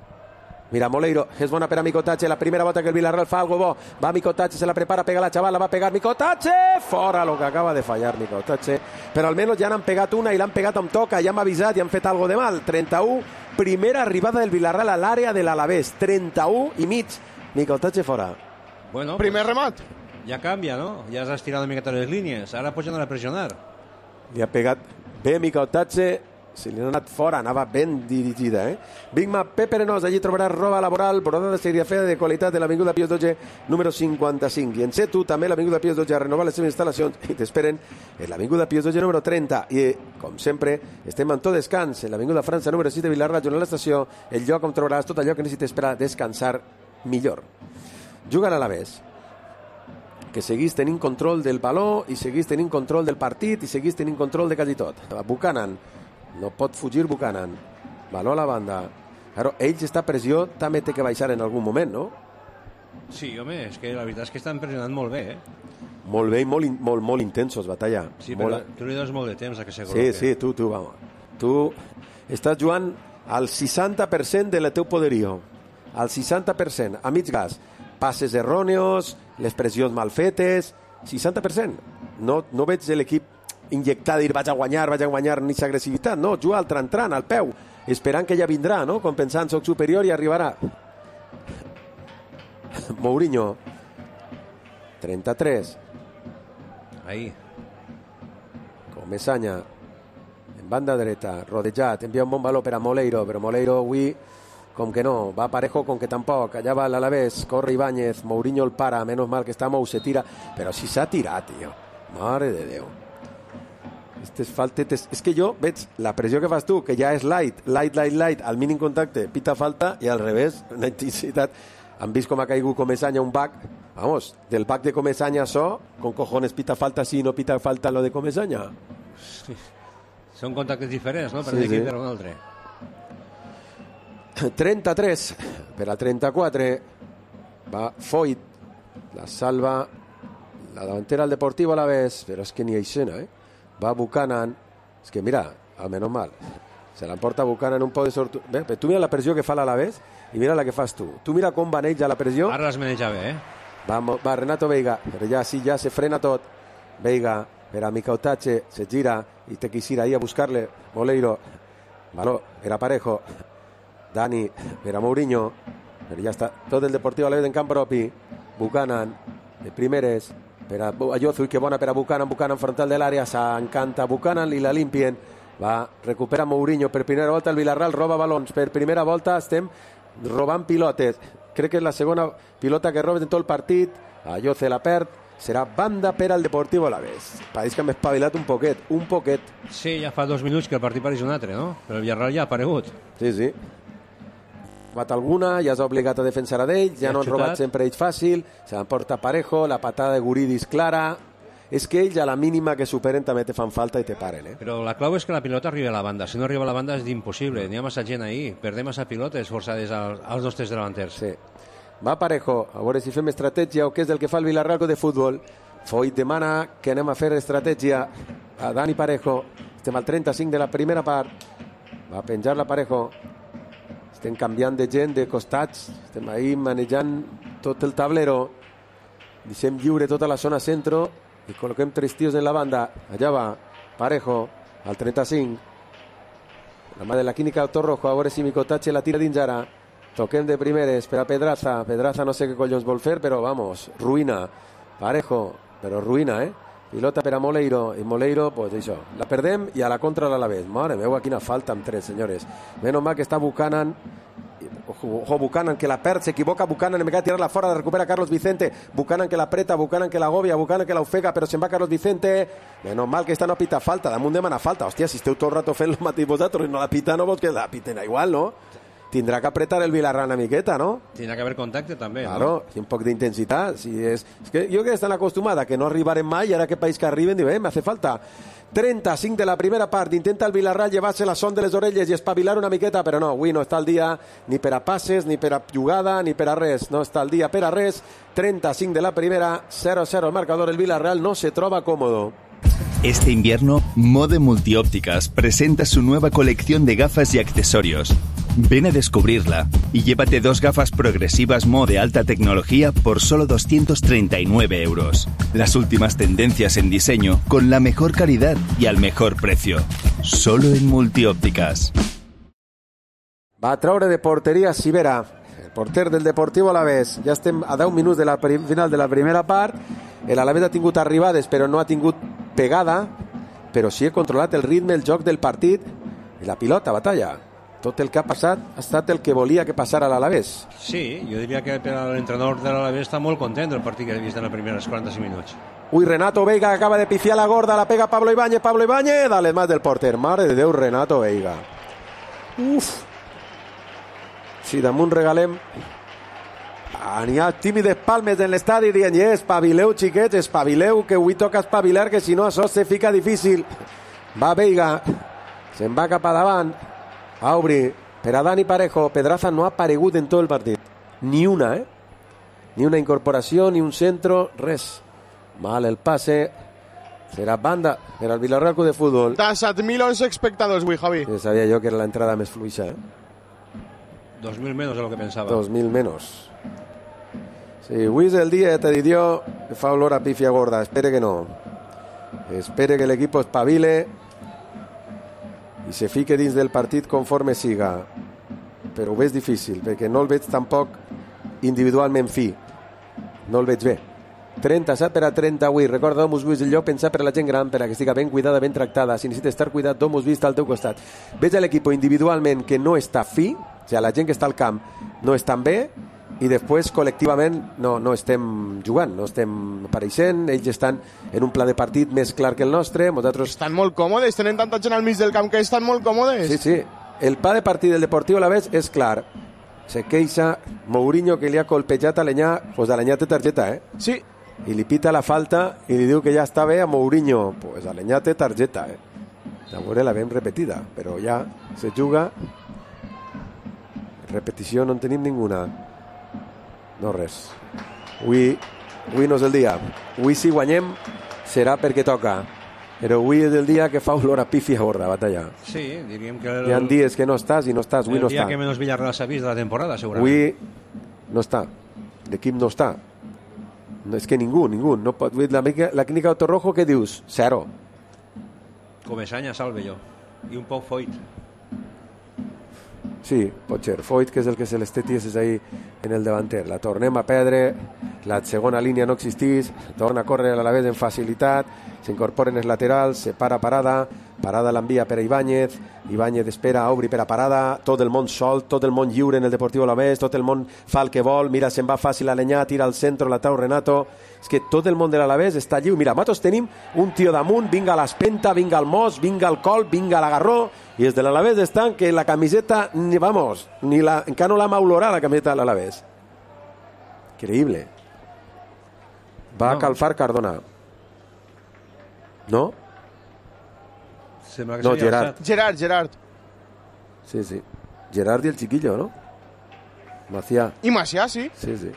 Mira, Moleiro, és bona per a Micotatge, la primera volta que el Villarreal fa algo bo, va Micotatge, se la prepara, pega la chavala, va a pegar Micotatge, fora lo que acaba de fallar Micotatge, però almenys ja n'han pegat una i l'han pegat on toca, ja m'ha avisat i han fet algo de mal, trenta-u, primera arribada del Villarreal a l'àrea de l'Alavés, trenta-u i mig, Micotatge fora. Bueno, primer pues, remat. Ja canvia, no? Ja has estirat una miqueta les línies, ara pots anar a pressionar. Li ha pegat bé Micotatge, si li ha anat fora, anava ben dirigida, eh? Big Mac Pepe Arenós, allí trobaràs roba laboral, bordada de serigrafia de qualitat de l'Avinguda Pius dotze, número cinquanta-cinc. I en Setu, també l'Avinguda Pius dotze, a renovar les seves instal·lacions i t'esperen en l'Avinguda Pius dotze, número trenta. I, com sempre, estem en tot descans, en l'Avinguda França, número sis de Vilarra, junt a l'estació, el lloc on trobaràs tot allò que necessites per a descansar millor. Juga a l'Alavés, que seguís tenint control del valor i seguís tenint control del partit i seguís tenint control de quasi tot. Buchanan, no pot fugir Buchanan, valor a la banda. Claro, ells esta pressió també té que baixar en algun moment, no? Sí, home, és que la veritat és que estan pressionant molt bé, eh? Molt bé i molt, molt, molt intensos, batalla. Sí, molt... però tu li dones molt de temps a que se Sí, col·loque. sí, tu, tu, vamos. Tu estàs jugant al seixanta per cent del teu poderío, al seixanta per cent, a mig gas. Passes erròneos, les pressions mal fetes, seixanta per cent. No, no veig l'equip injectar, dir vaig a guanyar, vaig a guanyar, ni s'agressivitat, no, juga al tran-tran, al peu, esperant que ja vindrà, no? Com pensant soc superior i arribarà. Mourinho, trenta-tres. Ahí. Comesaña, en banda dreta, rodejat, envia un bon valor per a Moleiro, però Moleiro avui, com que no, va parejo con que tampoc, allà va l'Alavés, corre Ibáñez, Mourinho el para, menos mal que està Mou, se tira, però si s'ha tirat, tio, mare de Déu. Estes faltetes, és que jo veig la pressió que fas tu, que ja és light, light, light, light, al mínim contacte, pita falta, i al revés, una intensitat. Han vist com ha caigut Comesaña un back, vamos, del back de Comesaña so, con cojones pita falta si no pita falta lo de Comesaña. Sí. Són contactes diferents, no?, per sí, un equip sí. per un altre. trenta-tres per a trenta-quatre, va Foyt, la salva la davantera al Deportivo a la vez, però és que ni aixena, eh? Va Buchanan, és que mira, al menys mal, se l'emporta Buchanan un poc de sort. Bé, tu mira la pressió que fa l'Alavés i mira la que fas tu. Tu mira com maneja la pressió. Ara les maneja bé, eh? Va, va Renato Veiga, però ja sí, ja se frena tot. Veiga, per a Micotatge, se gira i te quisiera ir a buscarle. Moleiro, valor, era Parejo. Dani, per a Mourinho, però ja està tot el Deportivo a la vez en camp propi. Buchanan, de primeres, per a Ayozu, i que bona per a Buchanan, Buchanan frontal de l'àrea, s'encanta Buchanan i la limpien, va, recupera Mourinho, per primera volta el Villarreal roba balons, per primera volta estem robant pilotes, crec que és la segona pilota que robes en tot el partit, Ayozu la perd, serà banda per al Deportivo a la vez. Pareix que hem espavilat un poquet, un poquet. Sí, ja fa dos minuts que el partit pareix un altre, no? Però el Villarreal ja ha aparegut. Sí, sí. Bat alguna, ja s'ha obligat a defensar a d'ell, ja, ja no han robat sempre ells fàcil, se l'emporta Parejo, la patada de Guridis clara, és que ells a la mínima que superen també te fan falta i te paren, eh? Però la clau és que la pilota arribi a la banda, si no arriba a la banda és impossible, n'hi ha massa gent ahí, perdem massa pilotes forçades als, als nostres davanters. Sí. Va Parejo, a veure si fem estratègia o què és del que fa el Villarreal de futbol. Foyt demana que anem a fer estratègia a Dani Parejo, Estem al trenta-cinc de la primera part. Va penjar la Parejo. Estem canviant de gent, de costats. Estem ahí manejant tot el tablero. Deixem lliure tota la zona centro i col·loquem tres tios en la banda. Allà va Parejo, al trenta-cinc. La mà de la clínica Doctor Rojo, a veure si Micotache la tira dins ara. Toquem de primeres per a Pedraza. Pedraza no sé què collons vol fer, però vamos, ruïna. Parejo, però ruïna, eh? Pilota per a Moleiro, i Moleiro, pues això, la perdem i a la contra l'Alavés. Mare meva, quina falta amb tres, senyores. Menos mal que està Buchanan. Ojo, ojo, Buchanan que la perd, s'equivoca Buchanan, em va a tirarla fora, recupera Carlos Vicente. Buchanan que la apreta, Buchanan que la agobia, Buchanan que la ofega, però se'n va Carlos Vicente. Menos mal que esta no pita falta, damunt demana falta. Hòstia, si esteu tot el rato fent el mateix vosaltres i no la pita, no vols que la piten igual, no? Tindrà que apretar el Villarreal una miqueta, no? Tindrà que haver contacte també, claro, no? I un poc d'intensitat. Si és... és que jo crec que estan acostumada que no arribarem mai, i ara que país que arriben, diuen, eh, me hace falta. trenta-cinc de la primera part, intenta el Villarreal llevar-se la son de les orelles i espavilar una miqueta, però no, avui no està al dia ni per a passes, ni per a jugada, ni per a res, no està al dia per a res. trenta-cinc de la primera, cero a cero el marcador, el Villarreal no se troba cómodo. Este invierno, Mode Multiópticas presenta su nueva colección de gafas y accesorios. Ven a descubrirla y llévate dos gafas progresivas Mo de alta tecnología por solo doscientos treinta y nueve euros. Las últimas tendencias en diseño con la mejor calidad y al mejor precio. Solo en Multiópticas. Va a traure de porteria Sivera, el porter del Deportivo Alavés. Ja estem a deu minuts de la final de la primera part. L'Alavés ha tingut arribades, però no ha tingut pegada, però sí ha controlat el ritme, el joc del partit i la pilota, batalla. Tot el que ha passat ha estat el que volia que passara a l'Alavés. Sí, jo diria que per a l'entrenador de l'Alavés està molt content del partit que he vist en els primers quaranta-cinc minuts. Ui, Renato Veiga acaba de pifiar la gorda, la pega Pablo Ibáñez, Pablo Ibáñez, dale más del porter. Mare de Déu, Renato Veiga. Uf. Si damunt regalem... Ah, n'hi ha tímides palmes en l'estadi dient, eh, espavileu, xiquets, espavileu, que avui toca espavilar, que si no això se fica difícil. Va Veiga, se'n va cap a davant, a obrir per a Dani Parejo. Pedraza no ha aparegut en tot el partit, ni una, eh? Ni una incorporació, ni un centro, res. Mal el passe, serà banda per al Villarreal Club de Futbol. De set mil onze espectadors avui, Javi. Sí, sabia jo que era l'entrada més fluixa, eh? dos mil menos de lo que pensava. dos mil menos. Sí, avui és el dia, t'he dit jo, que fa olor a pífia gorda. Espere que no. Espere que l'equip espavile i se fique dins del partit conforme siga. Però ho veig difícil, perquè no el veig tampoc individualment fi. No el veig bé. trenta-set per a trenta avui. Recorda, Domus Vist, el lloc pensar per a la gent gran, per a que estigui ben cuidada, ben tractada. Si necessita estar cuidat, Domus Vist al teu costat. Veig a l'equip individualment que no està fi, o sigui, la gent que està al camp no estan bé, i després col·lectivament no, no estem jugant, no estem apareixent, ells estan en un pla de partit més clar que el nostre. Nosaltres... Estan molt còmodes, tenen tanta gent al mig del camp que estan molt còmodes. Sí, sí, el pla de partit del Deportiu Alavés és clar. Se queixa Mourinho que li ha colpejat a Alenyà, pues Alenyà té targeta, eh? Sí. I li pita la falta i li diu que ja està bé a Mourinho. Pues Alenyà té targeta, eh? A veure, la veiem repetida, però ja se juga. Repetició no en tenim ninguna. No res. Avui, avui no és el dia. Avui si guanyem serà perquè toca. Però avui és el dia que fa olor a pífia gorda, batalla. Sí, diríem que... El... Hi ha dies que no estàs i no estàs. Avui no està. El dia que menys Villarreal s'ha vist de la temporada, segurament. Avui no està. L'equip no està. No, és que ningú, ningú. No pot... La, la clínica Doctor Rojo, què dius? Zero. Comesaña salve jo. I un poc Foyt. Sí, pot ser. Foyt, que és el que se l'esteties és ahí en el davanter. La tornem a perdre, la segona línia no existís, torna a córrer a l'Alavés en facilitat, s'incorporen els laterals, se para Parada, Parada l'envia per a Ibáñez, Ibáñez espera, obri per a Parada, tot el món sol, tot el món lliure en el Deportiu Alavés, tot el món fa el que vol, mira, se'n va fàcil a Alenyà, tira al centre, la trau Renato. És que tot el món de l'Alavés està lliure. Mira, nosaltres tenim un tio damunt, vinga l'espenta, vinga el mos, vinga el col, vinga l'agarró, i els de l'Alavés estan que la camiseta, ni vamos, ni la, encara no l'ha maulorada la camiseta de l'Alavés. Increïble. Va no. a calfar Cardona. ¿No? Sembla que no, Gerard. Gerard, Gerard. Sí, sí. Gerard y el chiquillo, ¿no? Macià. I Macià, sí. Sí, sí.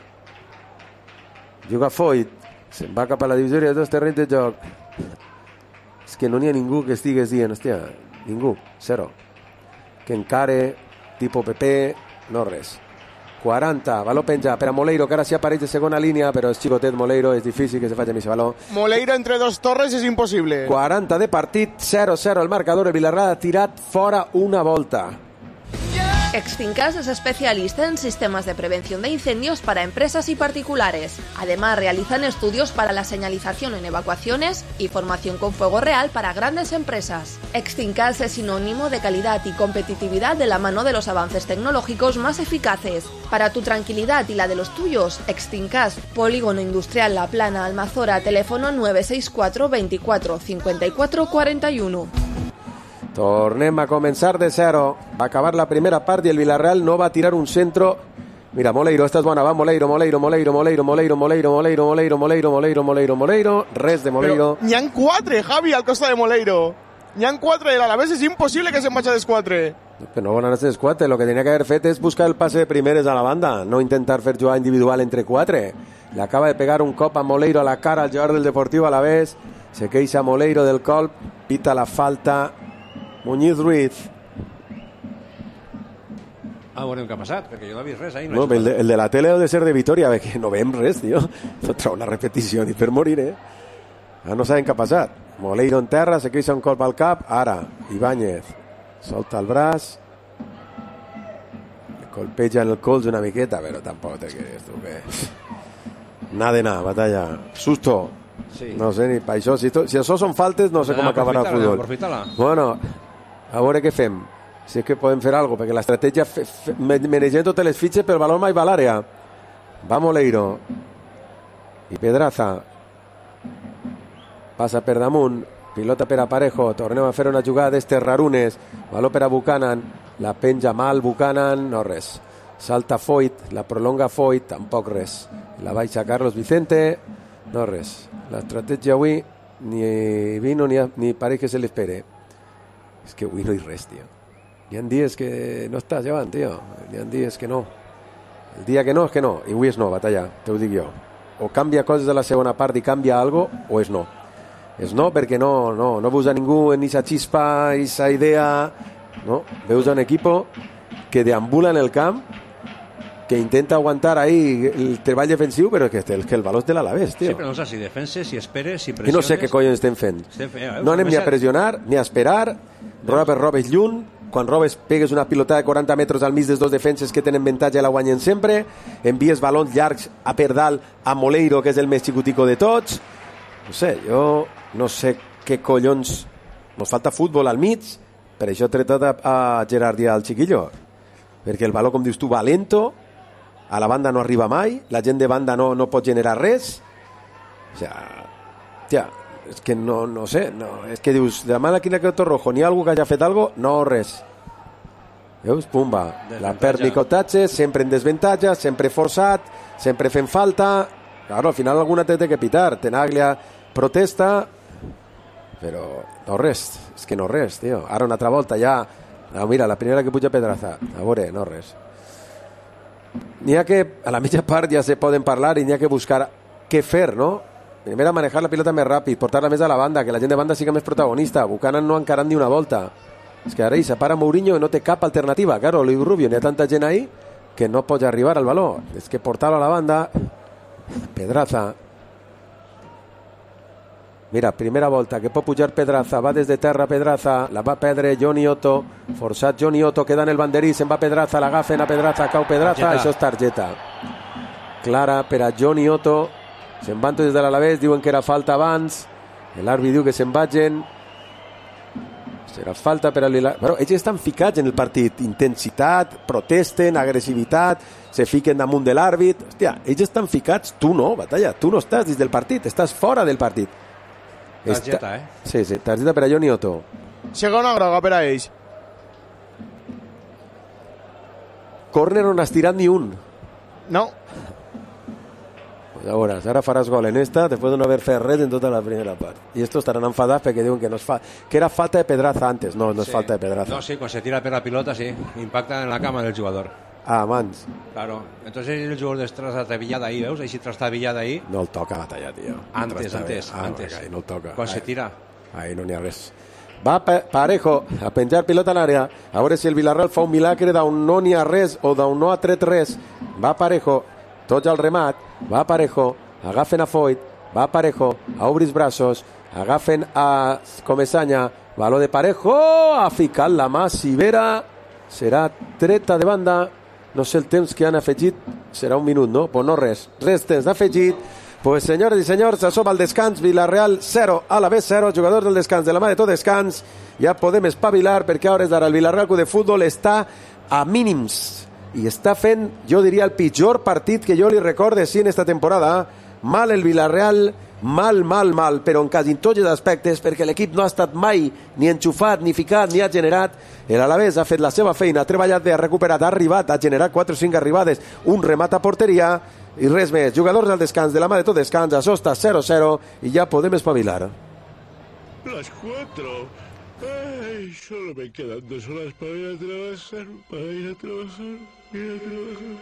Juga Foyt. Se'n va cap a la divisió de dos terrenys de joc. És que no n'hi ha ningú que estigués dient, hòstia, ningú, zero. Que encare, tipo P P, no res. quaranta, valor penja per a Moleiro, que ara sí apareix de segona línia, però és xicotet Moleiro, és difícil que se faci més valor. Moleiro entre dos torres és impossible. quaranta de partit, zero zero el marcador, el Vilarreal ha tirat fora una volta. Extinkas es especialista en sistemas de prevención de incendios para empresas y particulares. Además, realizan estudios para la señalización en evacuaciones y formación con fuego real para grandes empresas. Extinkas es sinónimo de calidad y competitividad de la mano de los avances tecnológicos más eficaces. Para tu tranquilidad y la de los tuyos, Extinkas, Polígono Industrial La Plana, Almazora, teléfono nueve seis cuatro veinticuatro cincuenta y cuatro cuarenta y uno. Tornem a començar de zero. Va acabar la primera part i el Villarreal no va tirar un centro. Mira, Moleiro, esta és bona, va Moleiro, Moleiro, Moleiro, Moleiro, Moleiro, Moleiro, Moleiro, Moleiro, Moleiro, Moleiro, Moleiro, Moleiro, res de Moleiro. Però n'hi ha quatre, Javi, al costat de Moleiro. N'hi ha quatre, l'Alavés és impossible que se'n vagi a des quatre. Però no van anar a des quatre, lo que tenia que haver fet és buscar el passe de primeres a la banda, no intentar fer jugar individual entre quatre. Le acaba de pegar un cop a Moleiro a la cara al jugador del Deportiu Alavés, se queixa Moleiro del colp, pita la falta Muñiz Ruiz. Ah, veurem què ha passat, perquè jo no he vist res ahí. No, el, de, el de la tele ha de ser de Vitoria, que no veiem res, tio. No trau la repetició ni per morir, eh? Ah, no sabem què ha passat. Moleiro en terra, se queixa un colp al cap, ara, Ibáñez solta el braç, le colpeja en el colze una miqueta, però tampoc te quedes tu, que... Nada de nada, batalla. Susto. Sí. No sé ni per això. Si, to, si això són faltes, no sé com acabarà el futbol. Bueno, a veure què fem. Si és que podem fer alguna cosa, perquè l'estratègia menegem totes les fitxes, però el baló mai va a l'àrea. Va Moleiro. I Pedraza. Passa per damunt. Pilota per a Parejo. Tornem a fer una jugada d'estes rarunes. Baló per a Buchanan. La penja mal Buchanan. No res. Salta Foyt. La prolonga Foyt. Tampoc res. La baixa Carlos Vicente. No res. L'estratègia avui ni vino ni, ni pareix que se l'espere. És que avui no hi res, tio. N'hi ha dies que no estàs llevant, tio. N'hi ha dies que no. El dia que no és que no. I avui és no, batalla, te ho dic jo. O canvia coses de la segona part i canvia algo, o és no. És no perquè no, no, no veus a ningú en esa chispa, esa idea, no? Veus a un equipo que deambula en el camp, que intenta aguantar ahí el treball defensiu, però que, el, que el valor és de l'Alavés, tio. Sí, però no sé si defenses, si esperes, si pressiones... I no sé què collons estem fent. No anem ni a pressionar, ni a esperar. Robes, robes lluny. Quan robes, pegues una pilota de quaranta metres al mig dels dos defenses que tenen avantatge i la guanyen sempre. Envies balons llargs a per dalt a Moleiro, que és el més xicutico de tots. No sé, jo no sé què collons... Nos falta futbol al mig, per això he tretat a, a Gerardia al chiquillo. Perquè el baló, com dius tu, va lento, a la banda no arriba mai, la gent de banda no, no pot generar res. O sea, tia, és que no, no sé, no, és que dius, demà d'aquí en el rojo, n'hi ha algú que hagi fet algo? No, res. Veus? Pumba. La perd Nicotatge, sempre en desventatge, sempre forçat, sempre fent falta. Claro, al final alguna té que pitar. Tenaglia protesta, però no res, és que no res, tio. Ara una altra volta ja, no, mira, la primera que puja Pedraza, a veure, no res. N'hi ha que, a la mitja part ja se poden parlar i n'hi ha que buscar què fer, no? Primer a manejar la pilota més ràpid, portar-la més a la banda, que la gent de banda siga més protagonista. Buchanan no ha encarat ni una volta. És que ara hi se para Mourinho i no té cap alternativa. Claro, Luis Rubio, n'hi ha tanta gent ahí que no pot arribar al baló. És que portar-lo a la banda... Pedraza. Mira, primera volta, que pot pujar Pedraza, va des de terra Pedraza, la va perdre Johnny Otto, forçat Johnny Otto, queda en el banderí, se'n va Pedraza, l'agafen a Pedraza, cau Pedraza, targeta. Això és targeta. Clara per a Johnny Otto, se'n van tots des de l'Alavés, diuen que era falta abans, l'àrbitre diu que se'n vagin, serà falta per a l'Ila... Però ells estan ficats en el partit, intensitat, protesten, agressivitat, se fiquen damunt de l'àrbit, hòstia, ells estan ficats, tu no, batalla, tu no estàs dins del partit, estàs fora del partit. Targeta, eh? Sí, sí, targeta per a Johnny Otto. Segona groga per a ells. Córner on has tirat ni un. No. Pues a veure, ara faràs gol en esta després de no haver fet res en tota la primera part. I estos estaran enfadats perquè diuen que no es fa... que era falta de Pedraza antes. No, no es sí. falta de Pedraza. No, sí, quan se tira per la pilota, sí. Impacta en la cama del jugador. Ah, mans. Claro. Entonces el jugador de trastabillada ahí, ¿veus? Ahí sí trastabillada ahí. No el toca batalla, tío. Antes, antes, ah, antes. No el toca. Quan se tira. Ahí no n'hi ha res. Va Parejo a penjar pilota a l'àrea, a veure si el Villarreal fa un milagre d'on no n'hi ha res o d'on no ha tret res. Va Parejo, tots al remat, va Parejo, agafen a Foyt, va Parejo, a obrir els braços, agafen a Comesaña, baló de Parejo, ha ficat la mà Sivera, serà treta de banda, no sé el temps que han afegit, serà un minut, no? Pues no res, res temps d'afegit. Pues senyores i senyors, s'assoma al descans, Villarreal zero, Alavés zero, jugadors del descans, de la mà de tot descans, ja podem espavilar perquè a hores d'ara el Villarreal Club de Futbol està a mínims i està fent, jo diria, el pitjor partit que jo li recorde sí en esta temporada. Mal el Villarreal, mal, mal, mal, però en quasi tots els aspectes, perquè l'equip no ha estat mai ni enxufat, ni ficat, ni ha generat. L'Alavés ha fet la seva feina, ha treballat bé, ha recuperat, ha arribat, ha generat quatre o cinc arribades, un remat a porteria i res més. Jugadors al descans, de la mà de tot descans, això està zero cero i ja podem espavilar. Las cuatro. Ay, solo me quedan dos horas para ir a trabajar, para ir a trabajar, ir a trabajar.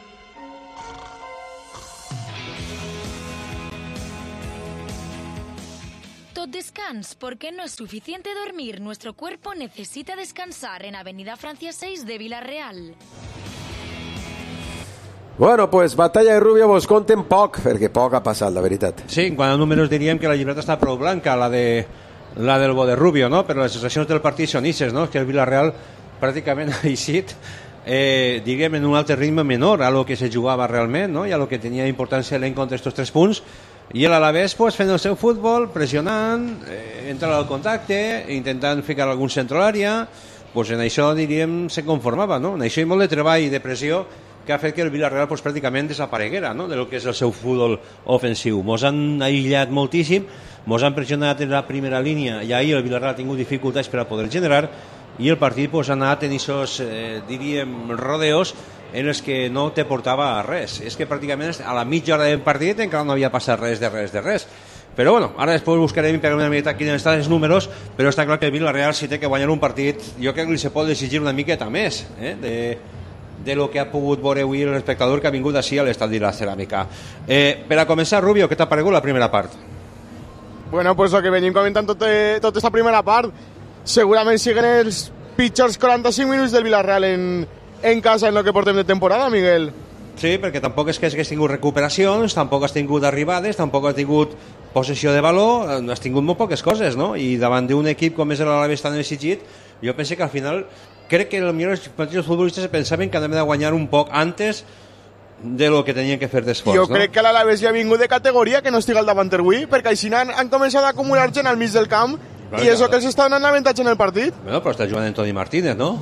Tot descans, porque no es suficiente dormir. Nuestro cuerpo necesita descansar en Avenida Francia seis de Villarreal. Bueno, pues batalla de Rubio vos conten poc, perquè poc ha passat, la veritat. Sí, en quant a números diríem que la llibreta està prou blanca, la de la del bo de Rubio, no? Però les sensacions del partit són ixes, no? Que el Villarreal pràcticament ha eixit, eh, diríem, en un altre ritme menor a lo que se jugava realment, no? I a lo que tenia importància l'encontre estos tres punts. I l'Alavés pues, fent el seu futbol, pressionant, eh, entrant al contacte, intentant ficar algun centre a l'àrea, pues en això, diríem, se conformava, no? En això hi molt de treball i de pressió que ha fet que el Villarreal pues, pràcticament desapareguera, no? De lo que és el seu futbol ofensiu. Mos han aïllat moltíssim, mos han pressionat en la primera línia i ahir el Villarreal ha tingut dificultats per a poder generar i el partit pues, ha anat en aquests, eh, diríem, rodeos en els que no te portava a res. És que pràcticament a la mitja hora del partit encara no havia passat res de res de res. Però bueno, ara després buscarem per una miqueta quins estan els números, però està clar que el Villarreal si té que guanyar un partit, jo crec que li se pot exigir una miqueta més, eh? de, de lo que ha pogut veure avui l'espectador que ha vingut així a l'estadi de la Ceràmica. Eh, per a començar, Rubio, què t'ha paregut la primera part? Bueno, pues lo que venim comentant tot, eh, tota esta primera part, segurament siguen els pitjors quaranta-cinc minuts del Villarreal en, en casa en lo que portem de temporada, Miguel. Sí, perquè tampoc és que has tingut recuperacions, tampoc has tingut arribades, tampoc has tingut possessió de valor, has tingut molt poques coses, no? I davant d'un equip com és l'Alavés tan exigit, jo penso que al final crec que els partits futbolistes pensaven que anaven a guanyar un poc antes de lo que tenien que fer d'esforç, jo no? crec que l'Alavés ja ha vingut de categoria que no estigui al davanter avui, perquè així han, han començat a acumular gent al mig del camp claro, i és el que els està donant l'avantatge en el partit. Bueno, però està jugant en Toni Martínez, no?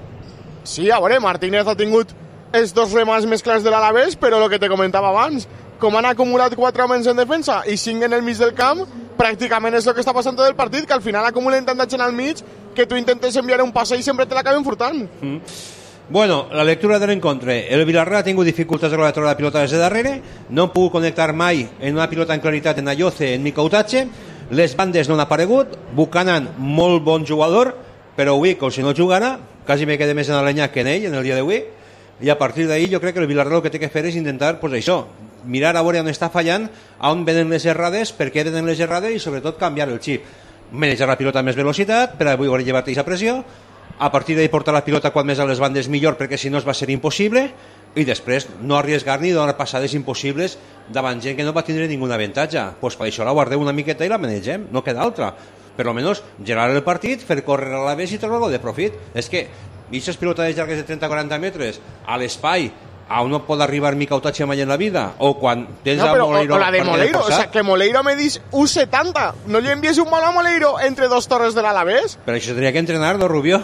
Sí, a veure, Martínez ha tingut els dos remats més clars de l'Alavés, però el que te comentava abans, com han acumulat quatre homes en defensa i cinc en el mig del camp, pràcticament és el que està passant tot el partit, que al final acumulen tanta gent al mig que tu intentes enviar un passe i sempre te l'acaben furtant. Mm. Bueno, la lectura de l'encontre. El Villarreal ha tingut dificultats a l'hora de treure la pilota des de darrere, no han pogut connectar mai en una pilota en claritat en Ayoce, en Mika Utache, les bandes no han aparegut, Buchanan, molt bon jugador, però avui, com si no jugara, quasi me quedé més en l'Alenyà que en ell, en el dia d'avui, i a partir d'ahir jo crec que el Villarreal el que té que fer és intentar, pues això, mirar a veure on està fallant, on venen les errades, per què venen les errades i sobretot canviar el xip. Manejar la pilota amb més velocitat per a poder llevar-te aquesta pressió, a partir d'ahir portar la pilota quan més a les bandes millor perquè si no es va ser impossible i després no arriesgar ni donar passades impossibles davant gent que no va tindre ningun avantatge. Pues per això la guardeu una miqueta i la manegem, no queda altra. Per almenys generar el partit, fer córrer a l'Alavés i treure-lo de profit. És que aquestes pilotades llargues de trenta a quaranta metres a l'espai on no pot arribar Mika Utache mai en la vida o quan tens no, a Moleiro o, o la de Moleiro, o sea, que Moleiro me dis un setanta, no li envies un baló a Moleiro entre dos torres de l'Alavés? Però això tenia que entrenar, no, Rubio?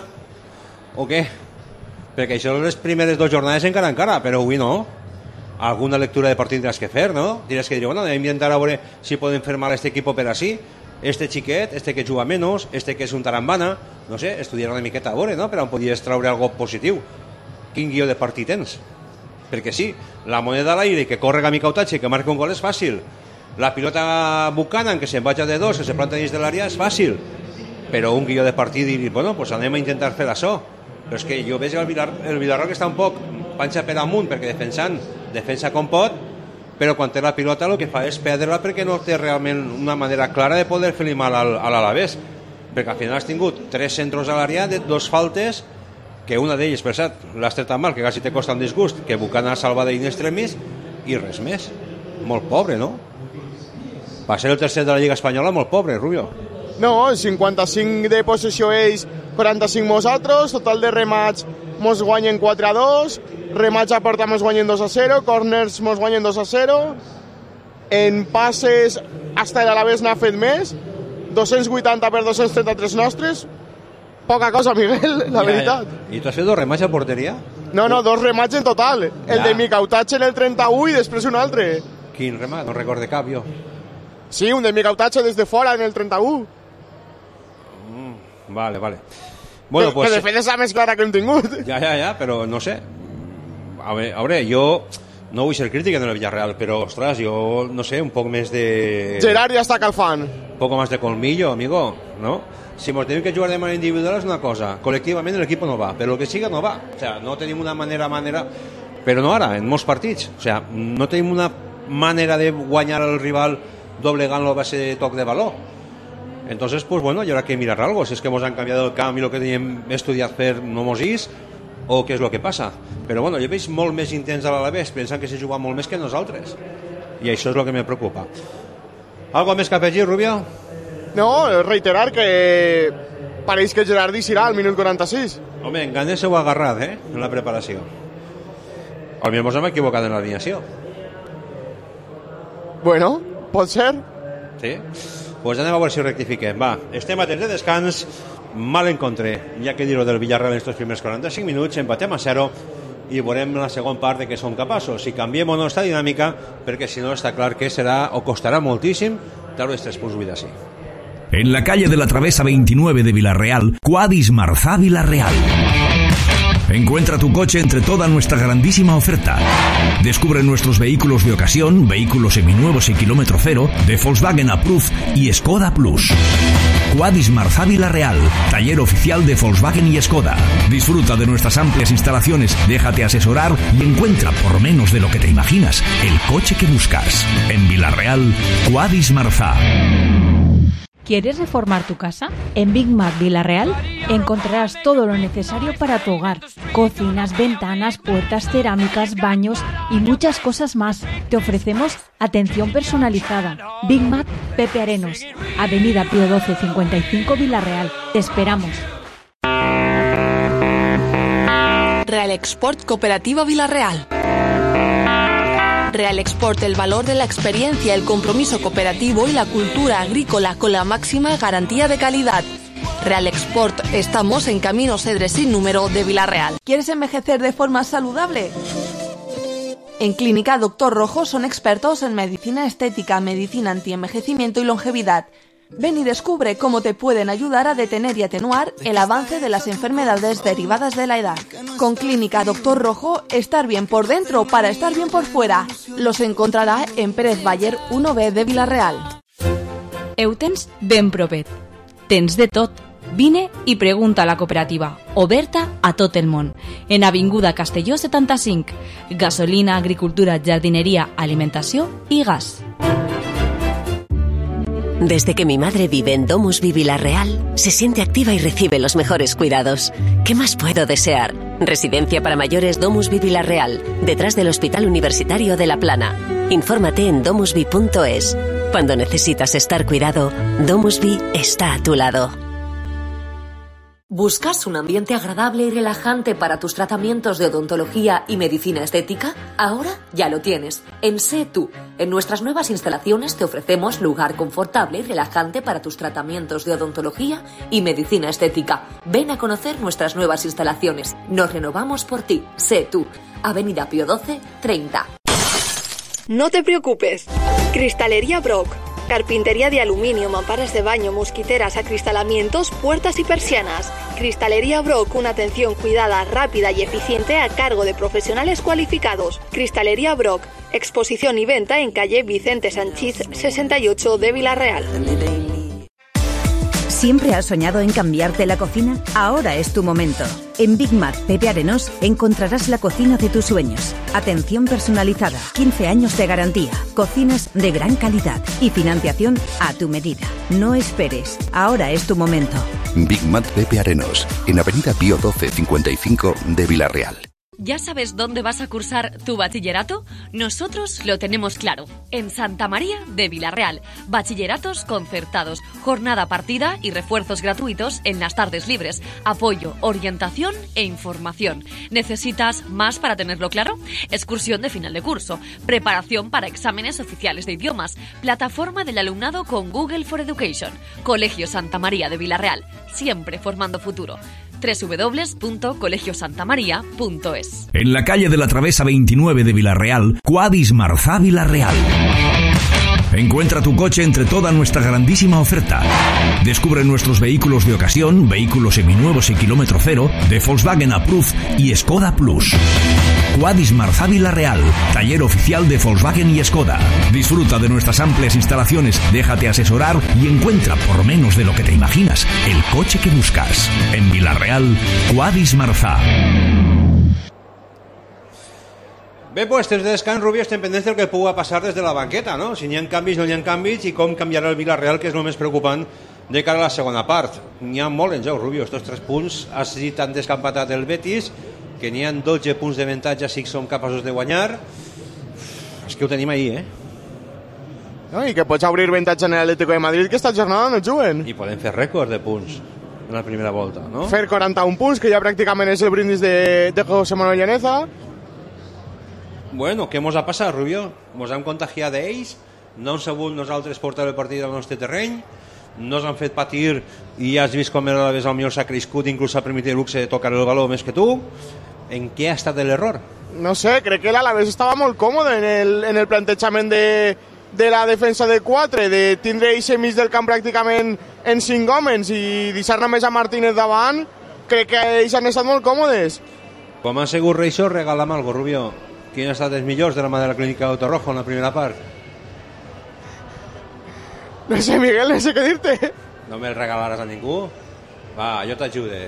O què? Perquè això les primeres dues jornades encara encara, però avui no. Alguna lectura de partit tindràs que fer, no? Tindràs que dir, bueno, hem d'intentar a veure si podem fer mal a este equipo per així, este xiquet, este que juga menos, este que és un tarambana, no sé, estudiar una miqueta a veure, no? Per on podies traure algo positiu. Quin guió de partit tens? Perquè sí, la moneda a l'aire, que corre Mika Utache, que marca un gol és fàcil. La pilota Buchanan, que se'n vaja de dos, que se planta dins de l'àrea, és fàcil. Però un guió de partit i dir, bueno, pues anem a intentar fer això. Però és que jo veig el Villarreal, el Villarreal que està un poc panxa per amunt, perquè defensant, defensa com pot, però quan té la pilota el que fa és perdre-la perquè no té realment una manera clara de poder fer-li mal al, a l'Alavés, perquè al final has tingut tres centros a l'àrea, de dos faltes, que una d'elles, per cert, l'has tret tan mal que quasi te costa un disgust, que Bucana salva d'in extremis, i res més. Molt pobre, no? Va ser el tercer de la Lliga Espanyola, molt pobre, Rubio. No, cinquanta-cinc de possessió ells, quaranta-cinc nosaltres, total de remats mos guanyen quatre a dos, remats a porta mos guanyen dos a zero, corners mos guanyen dos a zero, en passes hasta l'Alavés n'ha fet més, dos-cents vuitanta per dos-cents trenta-tres nostres, poca cosa, Miguel, la ja, veritat. Ja. I tu has fet dos remats a porteria? No, no, dos remats en total, el ja. de Micautache en el trenta-u i després un altre. Quin remat? No recorde cap, jo. Sí, un de Micautache des de fora en el trenta-u. Mm, vale, vale. Bueno, que, pues, que de fet és la més clara que hem tingut. Ja, ja, ja, però no sé. A veure, a veure, jo no vull ser crític en el Villarreal, però, ostres, jo no sé, un poc més de... Gerard ja està calfant. Un poc més de colmillo, amigo, ¿no? Si nos tenemos que jugar de manera individual es una cosa, colectivamente el equipo no va, pero lo que siga no va. O sea, no tenim una manera, manera... Però no ara, en molts partits. O sea, no tenim una manera de guanyar al rival doblegant-lo a base de toc de valor. Entonces, pues bueno, y ahora que mirar algo, si es que hemos han cambiado el camp y lo que teníem estudiat fer no mos is, o què és el que passa. Però bueno, jo veig molt més intents a l'Alavés, pensant que s'hi juga molt més que nosaltres. I això és el que me preocupa. Algo més que afegir, Rubio? No, reiterar que pareix que Gerard serà al minut quaranta-sis. Home, en Ganes s'ho ha agarrat, eh, en la preparació. O potser ens hem equivocat en l'alineació. Bueno, pot ser. Sí? Pues anem a veure si rectifiquem. Va, estem a temps de descans, mal encontré. Ja que dir-ho del Villarreal en estos primers quaranta-cinc minuts, empatem a zero i veurem la segona part de què som capaços. Si canviem o no esta dinàmica, perquè si no està clar que serà o costarà moltíssim treure els tres punts vuit d'ací. En la calle de la Travesa veintinueve de Villarreal, Quadis Marzá Villarreal. Encuentra tu coche entre toda nuestra grandísima oferta. Descubre nuestros vehículos de ocasión, vehículos seminuevos y kilómetro cero, de Volkswagen Approved y Skoda Plus. Quadis Marzá Villarreal, taller oficial de Volkswagen y Skoda. Disfruta de nuestras amplias instalaciones, déjate asesorar y encuentra por menos de lo que te imaginas el coche que buscas. En Villarreal, Quadis Marzá. ¿Quieres reformar tu casa? En Big Mac Villarreal encontrarás todo lo necesario para tu hogar. Cocinas, ventanas, puertas, cerámicas, baños y muchas cosas más. Te ofrecemos atención personalizada. Big Mac Pepe Arenos, Avenida Pío doce cincuenta y cinco Villarreal. Te esperamos. Real Export Cooperativa Villarreal. Real Export, el valor de la experiencia, el compromiso cooperativo y la cultura agrícola con la máxima garantía de calidad. Real Export, estamos en Camino Cedres sin número de Villarreal. ¿Quieres envejecer de forma saludable? En Clínica Doctor Rojo son expertos en medicina estética, medicina antienvejecimiento y longevidad. Ven y descubre cómo te pueden ayudar a detener y atenuar el avance de las enfermedades derivadas de la edad. Con Clínica Doctor Rojo, estar bien por dentro para estar bien por fuera. Los encontrará en Pérez Bayer uno B de Villarreal. Eutens ben propet. Tens de tot. Vine i pregunta a la cooperativa, oberta a tot el món. En Avinguda Castelló setanta-cinc. Gasolina, agricultura, jardineria, alimentació i gas. Desde que mi madre vive en Domusvi Villarreal, se siente activa y recibe los mejores cuidados. ¿Qué más puedo desear? Residencia para mayores Domusvi Villarreal, detrás del Hospital Universitario de La Plana. Infórmate en domusvi punto es. Cuando necesitas estar cuidado, Domusvi está a tu lado. ¿Buscas un ambiente agradable y relajante para tus tratamientos de odontología y medicina estética? Ahora ya lo tienes. En Sé Tú. En nuestras nuevas instalaciones te ofrecemos lugar confortable y relajante para tus tratamientos de odontología y medicina estética. Ven a conocer nuestras nuevas instalaciones. Nos renovamos por ti. Sé Tú. Avenida Pío doce, treinta. No te preocupes. Cristalería Brock. Carpintería de aluminio, mamparas de baño, mosquiteras, acristalamientos, puertas y persianas. Cristalería Brock, una atención cuidada, rápida y eficiente a cargo de profesionales cualificados. Cristalería Brock, exposición y venta en calle Vicente Sanchís sesenta y ocho de Villarreal. ¿Siempre has soñado en cambiarte la cocina? Ahora es tu momento. En Big Mac Pepe Arenós encontrarás la cocina de tus sueños. Atención personalizada, quince años de garantía, cocinas de gran calidad y financiación a tu medida. No esperes, ahora es tu momento. Big Mac Pepe Arenós, en Avenida Pío doce cincuenta y cinco de Villarreal. ¿Ya sabes dónde vas a cursar tu bachillerato? Nosotros lo tenemos claro. En Santa María de Villarreal. Bachilleratos concertados, jornada partida y refuerzos gratuitos en las tardes libres. Apoyo, orientación e información. ¿Necesitas más para tenerlo claro? Excursión de final de curso. Preparación para exámenes oficiales de idiomas. Plataforma del alumnado con Google for Education. Colegio Santa María de Villarreal. Siempre formando futuro. doble u doble u doble u punto colegio santa maría punto es. En la calle de la Travesa veintinueve de Villarreal, Quadis Marzá Villarreal. Encuentra tu coche entre toda nuestra grandísima oferta. Descubre nuestros vehículos de ocasión, vehículos seminuevos y kilómetro cero, de Volkswagen Approved y Skoda Plus. Quadis Marzá Villarreal, taller oficial de Volkswagen y Skoda. Disfruta de nuestras amplias instalaciones, déjate asesorar y encuentra, por menos de lo que te imaginas, el coche que buscas. En Villarreal, Quadis Marzá. Bé, doncs, des de descans, Rubio, estem pendents del que pugui passar des de la banqueta, no? Si n'hi ha canvis, no n'hi ha canvis, i com canviarà el Villarreal, que és el més preocupant de cara a la segona part. N'hi ha molt en joc, Rubio, estos tres punts. Has dit tan descampatat el Betis, que n'hi ha dotze punts d'avantatge si som capaços de guanyar. És que ho tenim ahir, eh? No, I que pots obrir avantatge en l'Atlético de Madrid, que esta jornada no juguen. I podem fer rècord de punts en la primera volta, no? Fer quaranta-un punts, que ja pràcticament és el brindis de, de José Manuel Llaneza. Bueno, què mos ha passat, Rubio? Mos hem contagiat d'ells, no hem sabut nosaltres portar el partit al nostre terreny, no ens han fet patir i ja has vist com l'Alaves al millor s'ha crescut, inclús s'ha permit el luxe de tocar el baló més que tu. En què ha estat l'error? No sé, crec que l'Alaves estava molt còmode en el, en el plantejament de, de la defensa de quatre, de tindre eixe mig del camp pràcticament en cinc homes i deixar només a Martínez davant. Crec que ells han estat molt còmodes. Com ha sigut Reixo, regala'm algo, Rubio. Quin ha estat els millors de la mà de la clínica d'Autorrojo en la primera part? No sé, Miguel, no sé què dir-te. No me'l regalaràs a ningú? Va, jo t'ajude.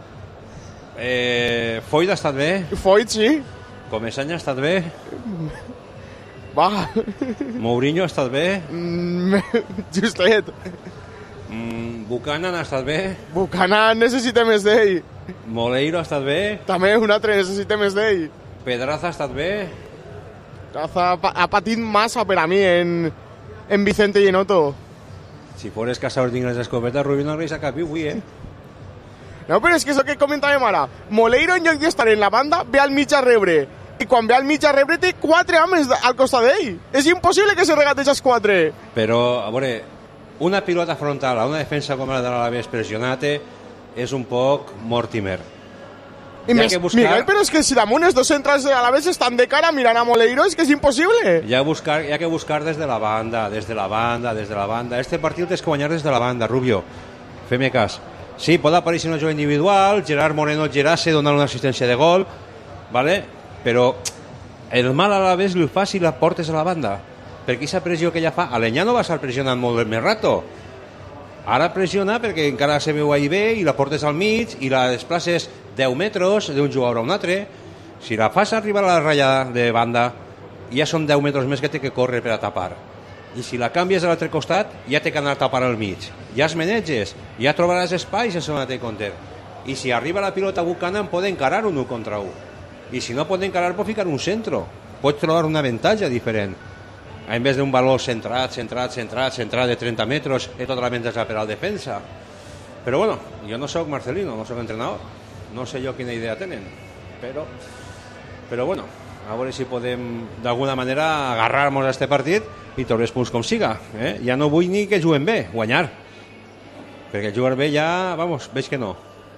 Eh, Foyt ha estat bé? Foyt, sí. Comesany ha estat bé? Va. Mourinho ha estat bé? Mm, justet. Mm, Buchanan ha estat bé? Buchanan necessita més d'ell. Moleiro ha estat bé? També un altre necessita més d'ell. Pedraza ha estat bé? Pedraza ha patit massa per a mi en, en Vicente Llenotto. Si fores caçador dins les escopetes, Rubio no reis a cap avui, eh? No, però és que és el que comentàvem ara. Moleiro, en lloc d'estar en la banda, ve al mig a rebre. I quan ve al mig a rebre té quatre homes al costat d'ell. És impossible que se regateja els quatre. Però, a veure, una pilota frontal a una defensa com la de l'Alaves pressionate és un poc Mortimer. I més, buscar... Miguel, però és que si damunt els dos centrals a la vez estan de cara mirant a Moleiro, és que és impossible. Hi ha, buscar, hi ha que buscar des de la banda, des de la banda, des de la banda. Este partit tens que guanyar des de la banda, Rubio. Fem-me cas. Sí, pot aparèixer una jugada individual, Gerard Moreno girarse, donar una assistència de gol, ¿vale? Però el mal a la vez li fa si la portes a la banda. Per aquesta pressió que ella fa, Aleñà no va estar pressionant molt més rato. Ara pressiona perquè encara se veu ahí bé i la portes al mig i la desplaces deu metres d'un jugador a un altre. Si la fas arribar a la ratlla de banda, ja són deu metres més que té que córrer per a tapar. I si la canvies a l'altre costat, ja té que anar a tapar al mig. Ja es maneges, ja trobaràs espais en zona de counter. I si arriba la pilota a Buchanan, pot encarar un u contra u. I si no pot encarar, pot ficar un centro. Pots trobar un avantatge diferent. En vez d'un valor centrat, centrat, centrat, centrat de trenta metres, és tota l'avantatge per al defensa. Però bueno, jo no sóc Marcelino, no sóc entrenador. No sé jo quina idea tenen. Però, però bueno, a veure si podem d'alguna manera agarrar-nos a este partit i treure els punts com siga. Eh? Ja no vull ni que juguen bé, guanyar. Perquè jugar bé ja, vamos, veig que no.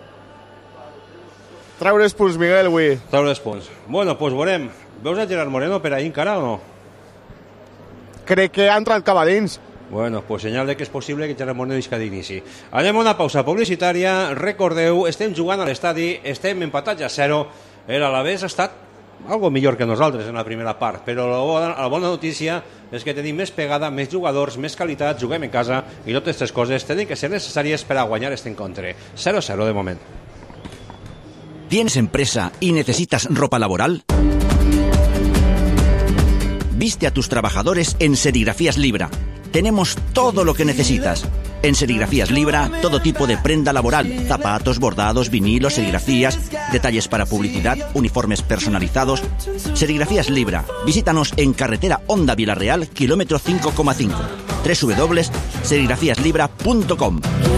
Treure els punts, Miguel, avui. Treure els punts. Bueno, doncs pues veurem. Veus a Gerard Moreno per ahí encara o no? Crec que ha entrat cap a dins. Bueno, pues senyal de que és possible que Gerard Moreno isca d'inici. Anem a una pausa publicitària. Recordeu, estem jugant a l'estadi, estem empatats a zero. L'Alavés ha estat algo millor que nosaltres en la primera part, però la bona, la bona notícia és que tenim més pegada, més jugadors, més qualitat, juguem en casa i totes aquestes coses tenen que ser necessàries per a guanyar este encontre. cero a cero de moment. ¿Tienes empresa y necesitas ropa laboral? Viste a tus trabajadores en Serigrafías Libra. Tenemos todo lo que necesitas. En Serigrafías Libra, todo tipo de prenda laboral, zapatos, bordados, vinilos, serigrafías, detalles para publicidad, uniformes personalizados. Serigrafías Libra. Visítanos en carretera Honda Vilarreal, kilómetro cinco coma cinco. doble u doble u doble u punto serigrafías libra punto com.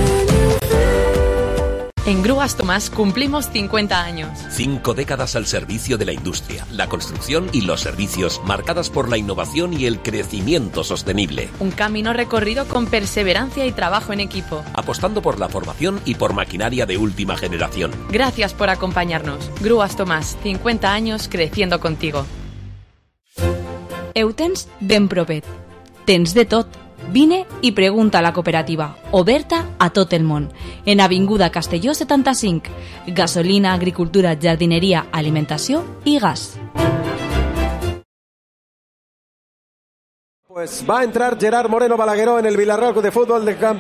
En Grúas Tomás cumplimos cincuenta años. Cinco décadas al servicio de la industria, la construcción y los servicios, marcadas por la innovación y el crecimiento sostenible. Un camino recorrido con perseverancia y trabajo en equipo. Apostando por la formación y por maquinaria de última generación. Gracias por acompañarnos. Grúas Tomás, cincuenta años creciendo contigo. Heu tens ben propet. Tens de tot. Vine i pregunta a la cooperativa, oberta a tot el món. En Avinguda Castelló setanta-cinc. Gasolina, agricultura, jardineria, alimentació i gas. Pues va a entrar Gerard Moreno Balagueró en el Villarreal de Fútbol de Camp